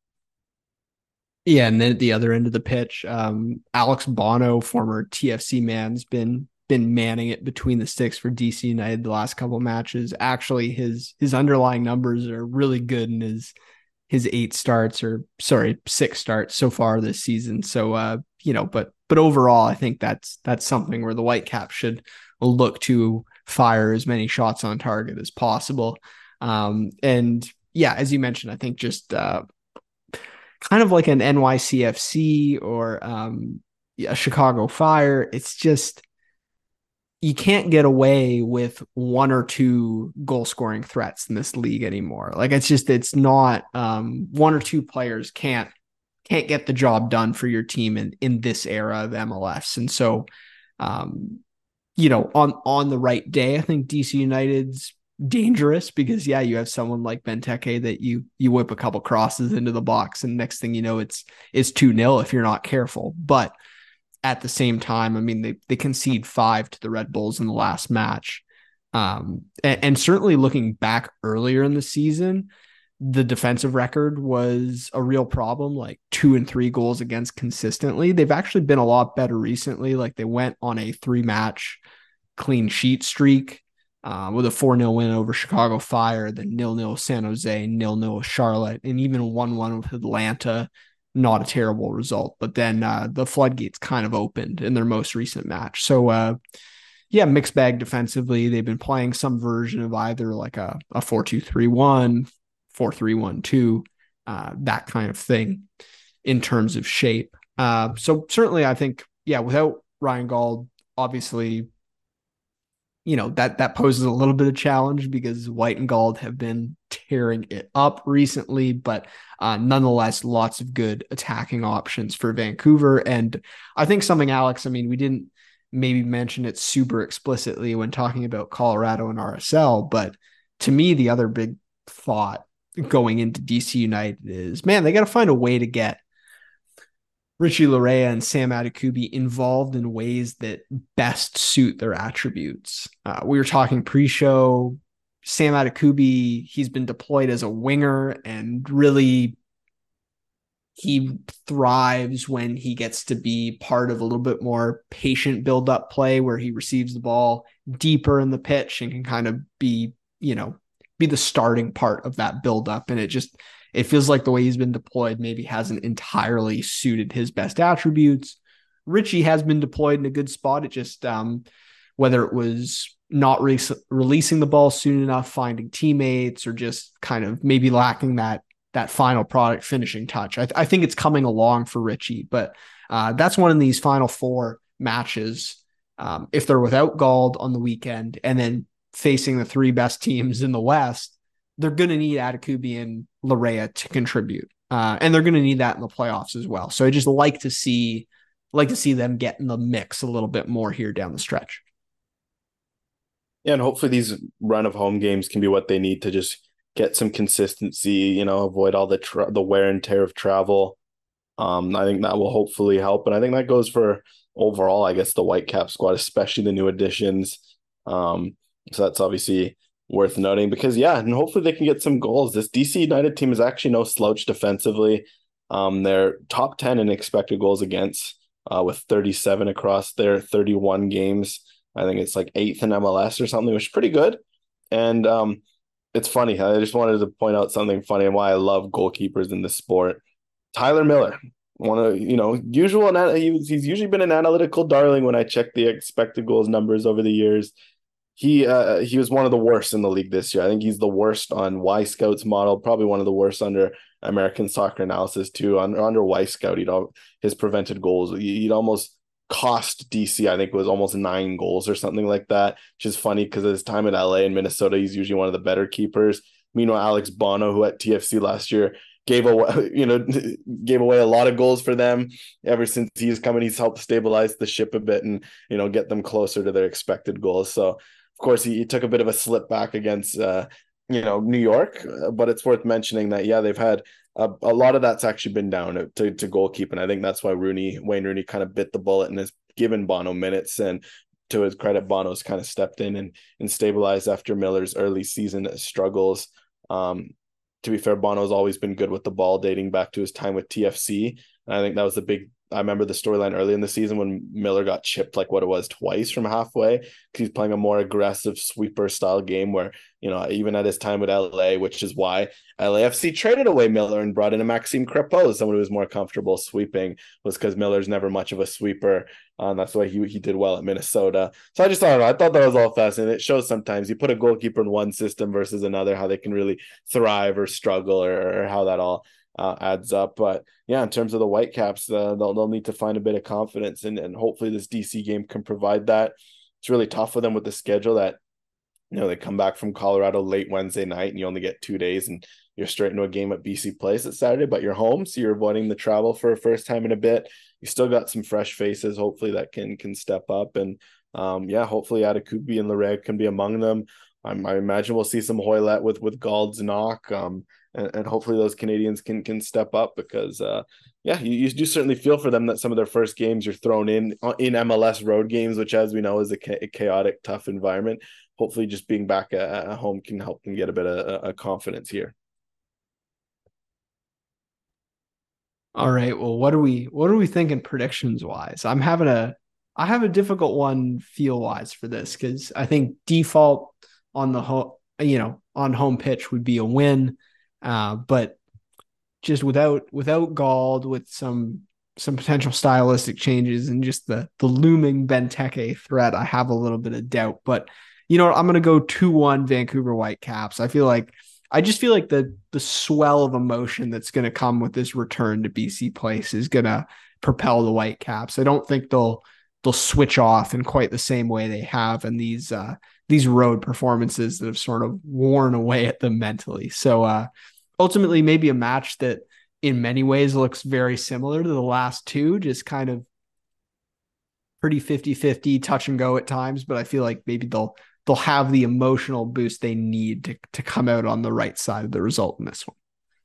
Yeah, and then at the other end of the pitch, um, Alex Bono, former T F C man, has been been manning it between the sticks for D C United the last couple of matches. Actually, his his underlying numbers are really good in his his eight starts, or sorry, six starts so far this season. So uh, you know, but but overall, I think that's that's something where the Whitecaps should look to fire as many shots on target as possible. Um, and yeah, as you mentioned, I think just uh, kind of like an N Y C F C or um, a Chicago Fire. It's just, you can't get away with one or two goal scoring threats in this league anymore. Like it's just, it's not um, one or two players can't, can't get the job done for your team in, in this era of M L S. And so, um, you know, on, on the right day, I think D C United's dangerous because yeah, you have someone like Benteke that you you whip a couple crosses into the box, and next thing you know, it's it's two nil if you're not careful. But at the same time, I mean, they they concede five to the Red Bulls in the last match. Um, and, and certainly looking back earlier in the season, the defensive record was a real problem, like two and three goals against consistently. They've actually been a lot better recently. Like they went on a three match clean sheet streak uh, with a four nil win over Chicago Fire, then nil nil San Jose, nil nil Charlotte, and even one one with Atlanta. Not a terrible result, but then uh, the floodgates kind of opened in their most recent match. So, uh, yeah, mixed bag defensively. They've been playing some version of either like a, a four two three one, four three one two, uh, that kind of thing in terms of shape. Uh, so certainly I think, yeah, without Ryan Gauld, obviously, you know, that that poses a little bit of challenge because White and Gauld have been tearing it up recently, but uh, nonetheless, lots of good attacking options for Vancouver. And I think something, Alex, I mean, we didn't maybe mention it super explicitly when talking about Colorado and R S L, but to me, the other big thought going into D C United is, man, they got to find a way to get Richie Laryea and Sam Adekubi involved in ways that best suit their attributes. Uh, we were talking pre-show, Sam Adekubi, he's been deployed as a winger, and really he thrives when he gets to be part of a little bit more patient build-up play where he receives the ball deeper in the pitch and can kind of be, you know, be the starting part of that build-up. And it just, it feels like the way he's been deployed maybe hasn't entirely suited his best attributes. Richie has been deployed in a good spot. It just, um, whether it was not re- releasing the ball soon enough, finding teammates, or just kind of maybe lacking that that final product finishing touch. I, th- I think it's coming along for Richie, but uh, that's one of these final four matches. Um, if they're without Gauld on the weekend and then facing the three best teams in the West, they're going to need Adekubi and Laryea to contribute. Uh, and they're going to need that in the playoffs as well. So I just like to see, like to see them get in the mix a little bit more here down the stretch. Yeah, and hopefully these run of home games can be what they need to just get some consistency, you know, avoid all the tra- the wear and tear of travel. Um, I think that will hopefully help. And I think that goes for overall, I guess, the Whitecap squad, especially the new additions. Um, so that's obviously worth noting because, yeah, and hopefully they can get some goals. This D C United team is actually no slouch defensively. Um, they're top ten in expected goals against uh, with thirty-seven across their thirty-one games. I think it's like eighth in M L S or something, which is pretty good. And um, it's funny. I just wanted to point out something funny and why I love goalkeepers in this sport. Tyler Miller, one of, you know, usual, he's usually been an analytical darling when I check the expected goals numbers over the years. He uh, he was one of the worst in the league this year. I think he's the worst on Y-Scouts model, probably one of the worst under American Soccer Analysis too. Under, under Y-Scout, you know, his prevented goals, he'd almost cost D C, I think it was almost nine goals or something like that, which is funny because at his time at L A and Minnesota, he's usually one of the better keepers. Meanwhile, Alex Bono, who at T F C last year gave away, you know, gave away a lot of goals for them. Ever since he's come in, he's helped stabilize the ship a bit and, you know, get them closer to their expected goals. So, of course, he, he took a bit of a slip back against, uh, you know, New York, uh, but it's worth mentioning that, yeah, they've had a, a lot of that's actually been down to, to goalkeeping. I think that's why Rooney, Wayne Rooney kind of bit the bullet and has given Bono minutes. And to his credit, Bono's kind of stepped in and, and stabilized after Miller's early season struggles. Um, to be fair, Bono's always been good with the ball dating back to his time with T F C. And I think that was the big, I remember the storyline early in the season when Miller got chipped like what it was twice from halfway because he's playing a more aggressive sweeper style game where, you know, even at his time with L A, which is why L A F C traded away Miller and brought in a Maxime Crepeau, someone who was more comfortable sweeping, was because Miller's never much of a sweeper. And um, that's why he he did well at Minnesota. So I just thought, I thought that was all fascinating. It shows sometimes you put a goalkeeper in one system versus another, how they can really thrive or struggle or, or how that all Uh, adds up. But yeah, in terms of the Whitecaps, uh, they'll, they'll need to find a bit of confidence and, and hopefully this D C game can provide that. It's really tough for them with the schedule that, you know, they come back from Colorado late Wednesday night and you only get two days and you're straight into a game at B C Place at Saturday, but you're home. So you're avoiding the travel for a first time in a bit. You still got some fresh faces, hopefully that can, can step up. And um, yeah, hopefully Adekubi and Laryea can be among them. I'm, I imagine we'll see some Hoylett with with Gald's knock, um, and, and hopefully those Canadians can can step up because, uh, yeah, you, you do certainly feel for them that some of their first games you're thrown in in M L S road games, which, as we know, is a, cha- a chaotic, tough environment. Hopefully, just being back at, at home can help them get a bit of a, a confidence here. All right. Well, what are we what are we thinking predictions wise? I'm having a I have a difficult one feel wise for this because I think default on the home, you know, on home pitch would be a win. Uh, but just without without Gauld, with some some potential stylistic changes and just the the looming Benteke threat, I have a little bit of doubt. But you know what? I'm gonna go two one Vancouver Whitecaps. I feel like I just feel like the the swell of emotion that's going to come with this return to B C Place is going to propel the Whitecaps. I don't think they'll they'll switch off in quite the same way they have in these uh, these road performances that have sort of worn away at them mentally. So uh, ultimately, maybe a match that in many ways looks very similar to the last two, just kind of pretty fifty-fifty, touch and go at times. But I feel like maybe they'll they'll have the emotional boost they need to to come out on the right side of the result in this one.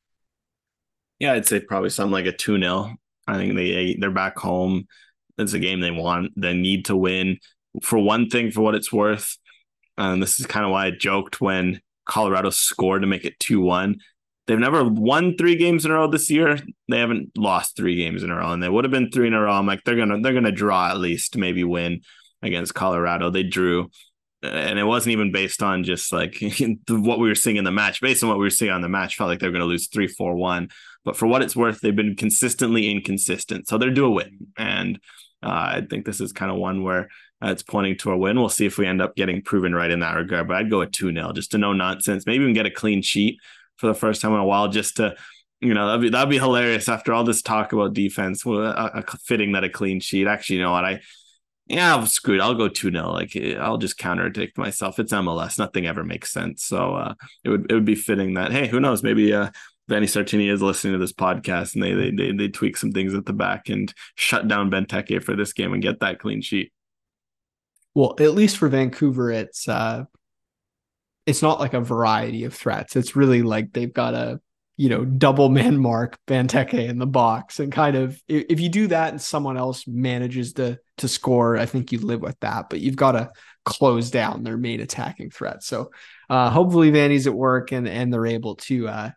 Yeah, I'd say probably something like a two nil. I think they they're back home. It's a game they want, they need to win. For one thing, for what it's worth, and this is kind of why I joked when Colorado scored to make it two one. They've never won three games in a row this year. They haven't lost three games in a row, and they would have been three in a row. I'm like, they're gonna they're gonna draw at least, maybe win against Colorado. They drew, and it wasn't even based on just like what we were seeing in the match. Based on what we were seeing on the match, felt like they were going to lose three four one. But for what it's worth, they've been consistently inconsistent, so they're due a win. And uh, I think this is kind of one where uh, it's pointing to a win. We'll see if we end up getting proven right in that regard. But I'd go with two nil, just to no nonsense. Maybe even get a clean sheet for the first time in a while, just to, you know, that'd be, that'd be hilarious after all this talk about defense. Well, a, a fitting that a clean sheet. Actually, you know what? I, yeah, screw it. I'll go two nil. Like, I'll just counterattack myself. It's M L S. Nothing ever makes sense. So uh, it would it would be fitting that, hey, who knows? Maybe uh, Vanni Sartini is listening to this podcast and they, they they they tweak some things at the back and shut down Benteke for this game and get that clean sheet. Well, at least for Vancouver, it's uh, it's not like a variety of threats. It's really like they've got a, you know, double man mark Benteke in the box, and kind of, if you do that and someone else manages to to score, I think you live with that, but you've got to close down their main attacking threat. So uh, hopefully Vanny's at work and and they're able to uh,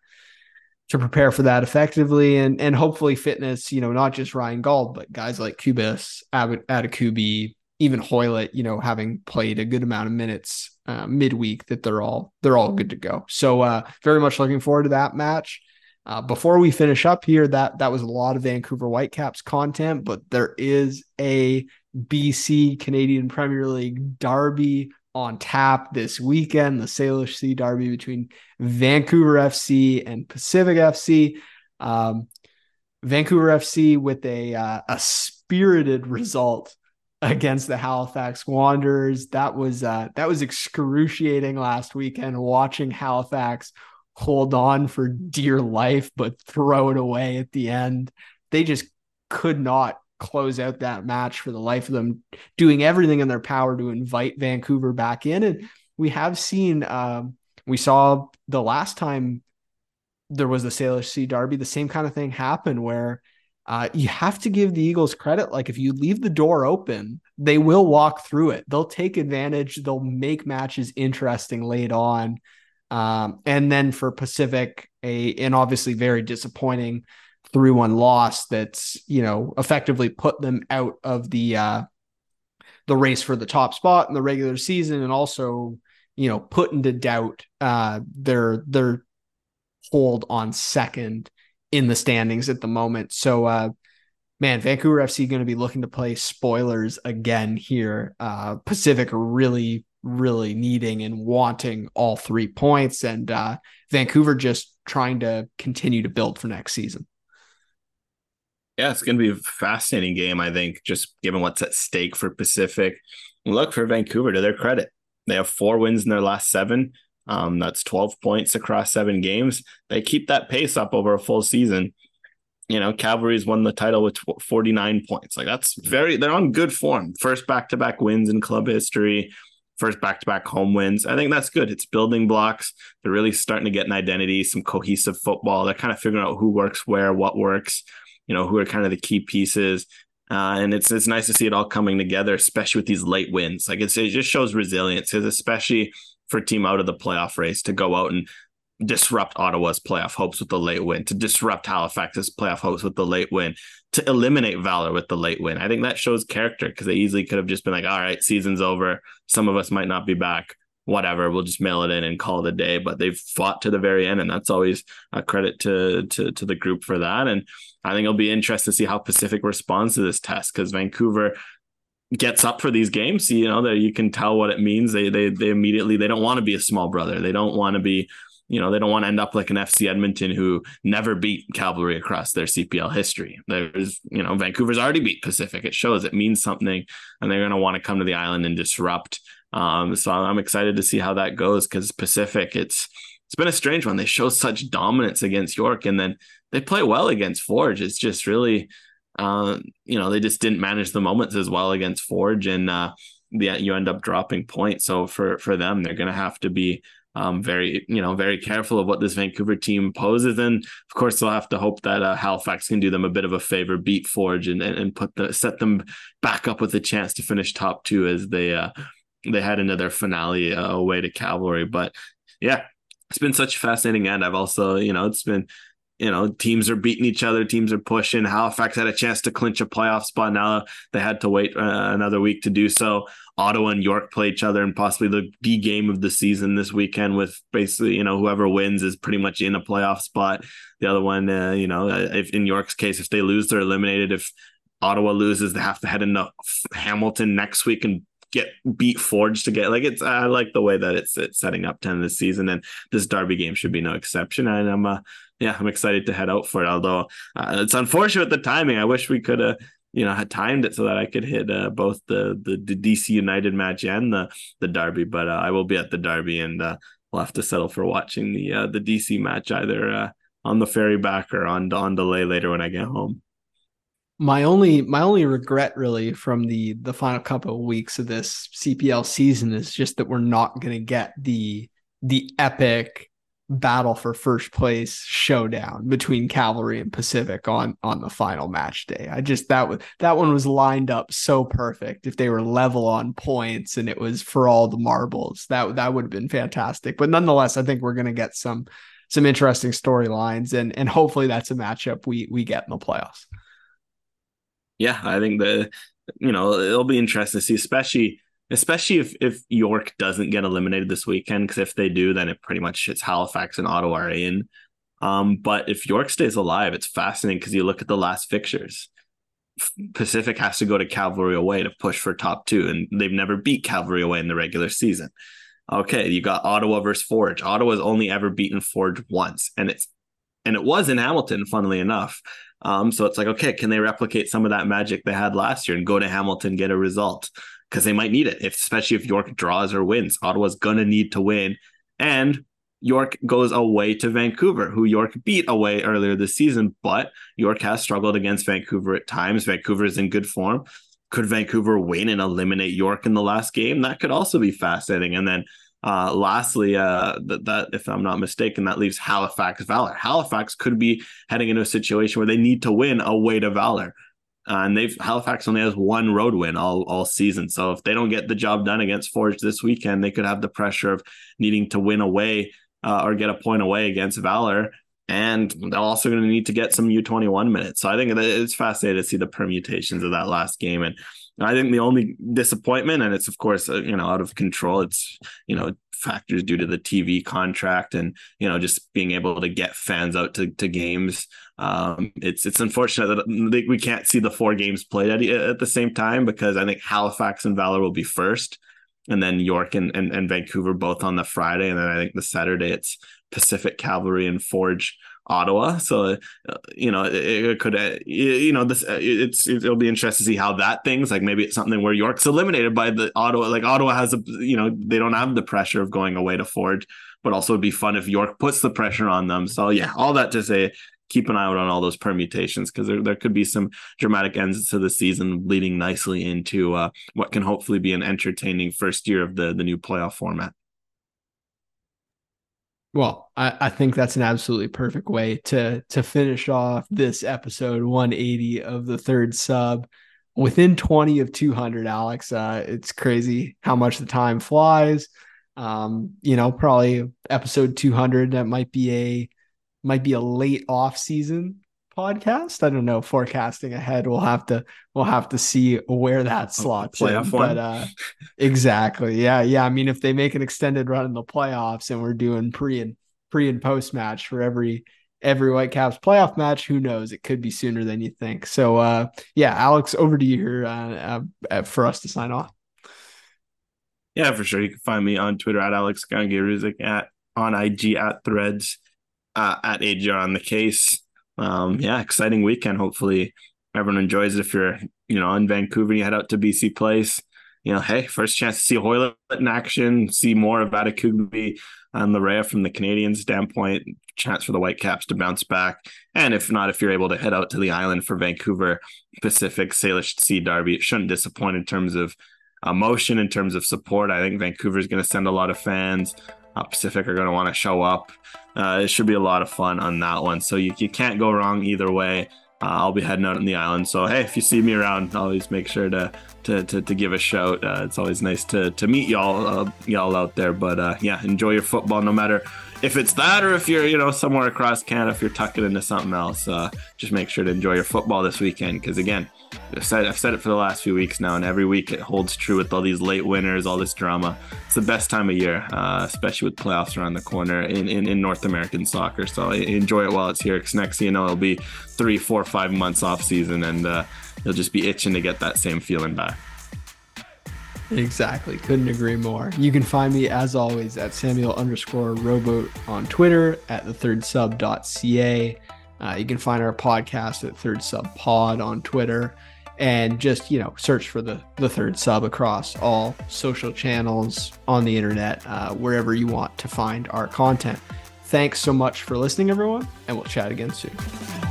to prepare for that effectively, and and hopefully fitness, you know, not just Ryan Gauld, but guys like Kubas, Adekubi, even Hoylett, you know, having played a good amount of minutes uh, midweek, that they're all they're all good to go. So uh, very much looking forward to that match. Uh, before we finish up here, that that was a lot of Vancouver Whitecaps content, but there is a B C Canadian Premier League derby on tap this weekend, the Salish Sea derby between Vancouver F C and Pacific F C. Um, Vancouver F C with a uh, a spirited result against the Halifax Wanderers. That was uh, that was excruciating last weekend, watching Halifax hold on for dear life, but throw it away at the end. They just could not close out that match for the life of them, doing everything in their power to invite Vancouver back in. And we have seen, um, we saw the last time there was the Salish Sea derby, the same kind of thing happen where uh, you have to give the Eagles credit. Like, if you leave the door open, they will walk through it. They'll take advantage. They'll make matches interesting late on. Um, and then for Pacific, a and obviously very disappointing three one loss that's, you know, effectively put them out of the uh, the race for the top spot in the regular season, and also, you know, put into doubt uh, their their hold on second in the standings at the moment. So, uh, man, Vancouver F C going to be looking to play spoilers again here. Uh, Pacific really, really needing and wanting all three points, and uh, Vancouver just trying to continue to build for next season. Yeah, it's going to be a fascinating game, I think, just given what's at stake for Pacific. Look, for Vancouver, to their credit, they have four wins in their last seven. Um, that's twelve points across seven games. They keep that pace up over a full season. You know, Cavalry's won the title with forty-nine points. Like, that's very, they're on good form. First back-to-back wins in club history. first back-to-back home wins. I think that's good. It's building blocks. They're really starting to get an identity, some cohesive football. They're kind of figuring out who works where, what works, you know, who are kind of the key pieces. Uh, and it's it's nice to see it all coming together, especially with these late wins. Like it's, it just shows resilience, because especially for a team out of the playoff race to go out and disrupt Ottawa's playoff hopes with the late win, to disrupt Halifax's playoff hopes with the late win, to eliminate Valor with the late win. I think that shows character, because they easily could have just been like, all right, season's over. Some of us might not be back. Whatever, we'll just mail it in and call it a day. But they've fought to the very end, and that's always a credit to to to the group for that. And I think it'll be interesting to see how Pacific responds to this test, because Vancouver gets up for these games. You know, that you can tell what it means. They they they immediately, they don't want to be a small brother. They don't want to be, you know, they don't want to end up like an F C Edmonton who never beat Cavalry across their C P L history. There's, you know, Vancouver's already beat Pacific. It shows, it means something, and they're going to want to come to the island and disrupt. Um, so I'm excited to see how that goes, because Pacific, it's it's been a strange one. They show such dominance against York, and then they play well against Forge. It's just really, uh, you know, they just didn't manage the moments as well against Forge, and uh, the, you end up dropping points. So for for them, they're going to have to be um, very, you know, very careful of what this Vancouver team poses. And of course, they'll have to hope that uh, Halifax can do them a bit of a favor, beat Forge, and and, and put the set them back up with a chance to finish top two as they. Uh, They head into their finale uh, away to Cavalry. But yeah, it's been such a fascinating end. I've also, you know, it's been, you know, teams are beating each other. Teams are pushing. Halifax had a chance to clinch a playoff spot. Now they had to wait uh, another week to do so. Ottawa and York play each other in possibly the D game of the season this weekend, with basically, you know, whoever wins is pretty much in a playoff spot. The other one, uh, you know, if in York's case, if they lose, they're eliminated. If Ottawa loses, they have to head into Hamilton next week and get beat Forge to get, like, it's, I like the way that it's, it's setting up to end this season, and this Derby game should be no exception. And I'm, uh, yeah, I'm excited to head out for it. Although uh, it's unfortunate the timing. I wish we could have, you know, had timed it so that I could hit uh, both the, the the D C United match and the the Derby. But uh, I will be at the Derby, and uh, we'll have to settle for watching the uh, the D C match either uh, on the ferry back or on on delay later when I get home. My only my only regret really from the the final couple of weeks of this C P L season is just that we're not going to get the the epic battle for first place showdown between Cavalry and Pacific on on the final match day. I just that was that one was lined up so perfect. If they were level on points and it was for all the marbles, that that would have been fantastic. But nonetheless, I think we're going to get some some interesting storylines, and and hopefully that's a matchup we we get in the playoffs. Yeah, I think the, you know, it'll be interesting to see, especially especially if, if York doesn't get eliminated this weekend, because if they do, then it pretty much it's Halifax and Ottawa are in. Um, but if York stays alive, it's fascinating because you look at the last fixtures. Pacific has to go to Cavalry away to push for top two, and they've never beat Cavalry away in the regular season. Okay, you got Ottawa versus Forge. Ottawa's only ever beaten Forge once, and it's and it was in Hamilton, funnily enough. Um, so it's like, okay, can they replicate some of that magic they had last year and go to Hamilton, get a result? Because they might need it, if, especially if York draws or wins. Ottawa's going to need to win. And York goes away to Vancouver, who York beat away earlier this season, but York has struggled against Vancouver at times. Vancouver is in good form. Could Vancouver win and eliminate York in the last game? That could also be fascinating. And then Uh, lastly, uh, that, that if I'm not mistaken, that leaves Halifax Valor. Halifax could be heading into a situation where they need to win away to Valor. Uh, and they've Halifax only has one road win all, all season. So if they don't get the job done against Forge this weekend, they could have the pressure of needing to win away uh, or get a point away against Valor. And they're also going to need to get some U twenty-one minutes. So I think it's fascinating to see the permutations of that last game. And I think the only disappointment, and it's of course, uh, you know, out of control, it's, you know, factors due to the T V contract and, you know, just being able to get fans out to, to games. Um, it's, it's unfortunate that we can't see the four games played at, at the same time, because I think Halifax and Valor will be first, and then York and, and, and Vancouver both on the Friday. And then I think the Saturday it's Pacific, Cavalry, and Forge, Ottawa. So, uh, you know, it, it could, uh, you know, this, uh, it's, it'll be interesting to see how that thing's like. Maybe it's something where York's eliminated by the Ottawa, like Ottawa has a, you know, they don't have the pressure of going away to Forge, but also it'd be fun if York puts the pressure on them. So yeah, all that to say, keep an eye out on all those permutations, because there, there could be some dramatic ends to the season leading nicely into uh, what can hopefully be an entertaining first year of the, the new playoff format. Well, I, I think that's an absolutely perfect way to to finish off this episode one eighty of the Third Sub. Within twenty of two hundred, Alex. Uh, it's crazy how much the time flies. Um, you know, probably episode two hundred, that might be a might be a late off season podcast. I don't know. Forecasting ahead, we'll have to we'll have to see where that slots oh, playoff in. One. But uh, exactly, yeah, yeah. I mean, if they make an extended run in the playoffs and we're doing pre and pre and post match for every every Whitecaps playoff match, who knows? It could be sooner than you think. So, uh, yeah, Alex, over to you here uh, uh, for us to sign off. Yeah, for sure. You can find me on Twitter at Alex Gangiruzik, at on I G at Threads, uh, at A J on the case. Um, yeah, exciting weekend. Hopefully everyone enjoys it. If you're, you know, in Vancouver, you head out to B C Place. You know, hey, first chance to see Hoylett in action, see more of Adekugbe and Larea from the Canadian standpoint, chance for the Whitecaps to bounce back. And if not, if you're able to head out to the island for Vancouver Pacific Salish Sea Derby, it shouldn't disappoint in terms of emotion, in terms of support. I think Vancouver is going to send a lot of fans. Uh, Pacific are going to want to show up. Uh, it should be a lot of fun on that one. So you, you can't go wrong either way. Uh, I'll be heading out on the island. So, hey, if you see me around, always make sure to to to, to give a shout. Uh, it's always nice to to meet y'all uh, y'all out there. But uh, yeah, enjoy your football, no matter if it's that or if you're, you know, somewhere across Canada, if you're tucking into something else. Uh, just make sure to enjoy your football this weekend, because again, I've said, I've said it for the last few weeks now, and every week it holds true with all these late winners, all this drama. It's the best time of year, uh, especially with playoffs around the corner in, in, in North American soccer. So enjoy it while it's here, because next thing you know, it'll be three, four, five months off season, and uh, you'll just be itching to get that same feeling back. Exactly. Couldn't agree more. You can find me, as always, at Samuel underscore rowboat on Twitter, at the third sub dot c a. Uh, you can find our podcast at Third Sub Pod on Twitter, and just, you know, search for the, the Third Sub across all social channels on the internet, uh, wherever you want to find our content. Thanks so much for listening, everyone, and we'll chat again soon.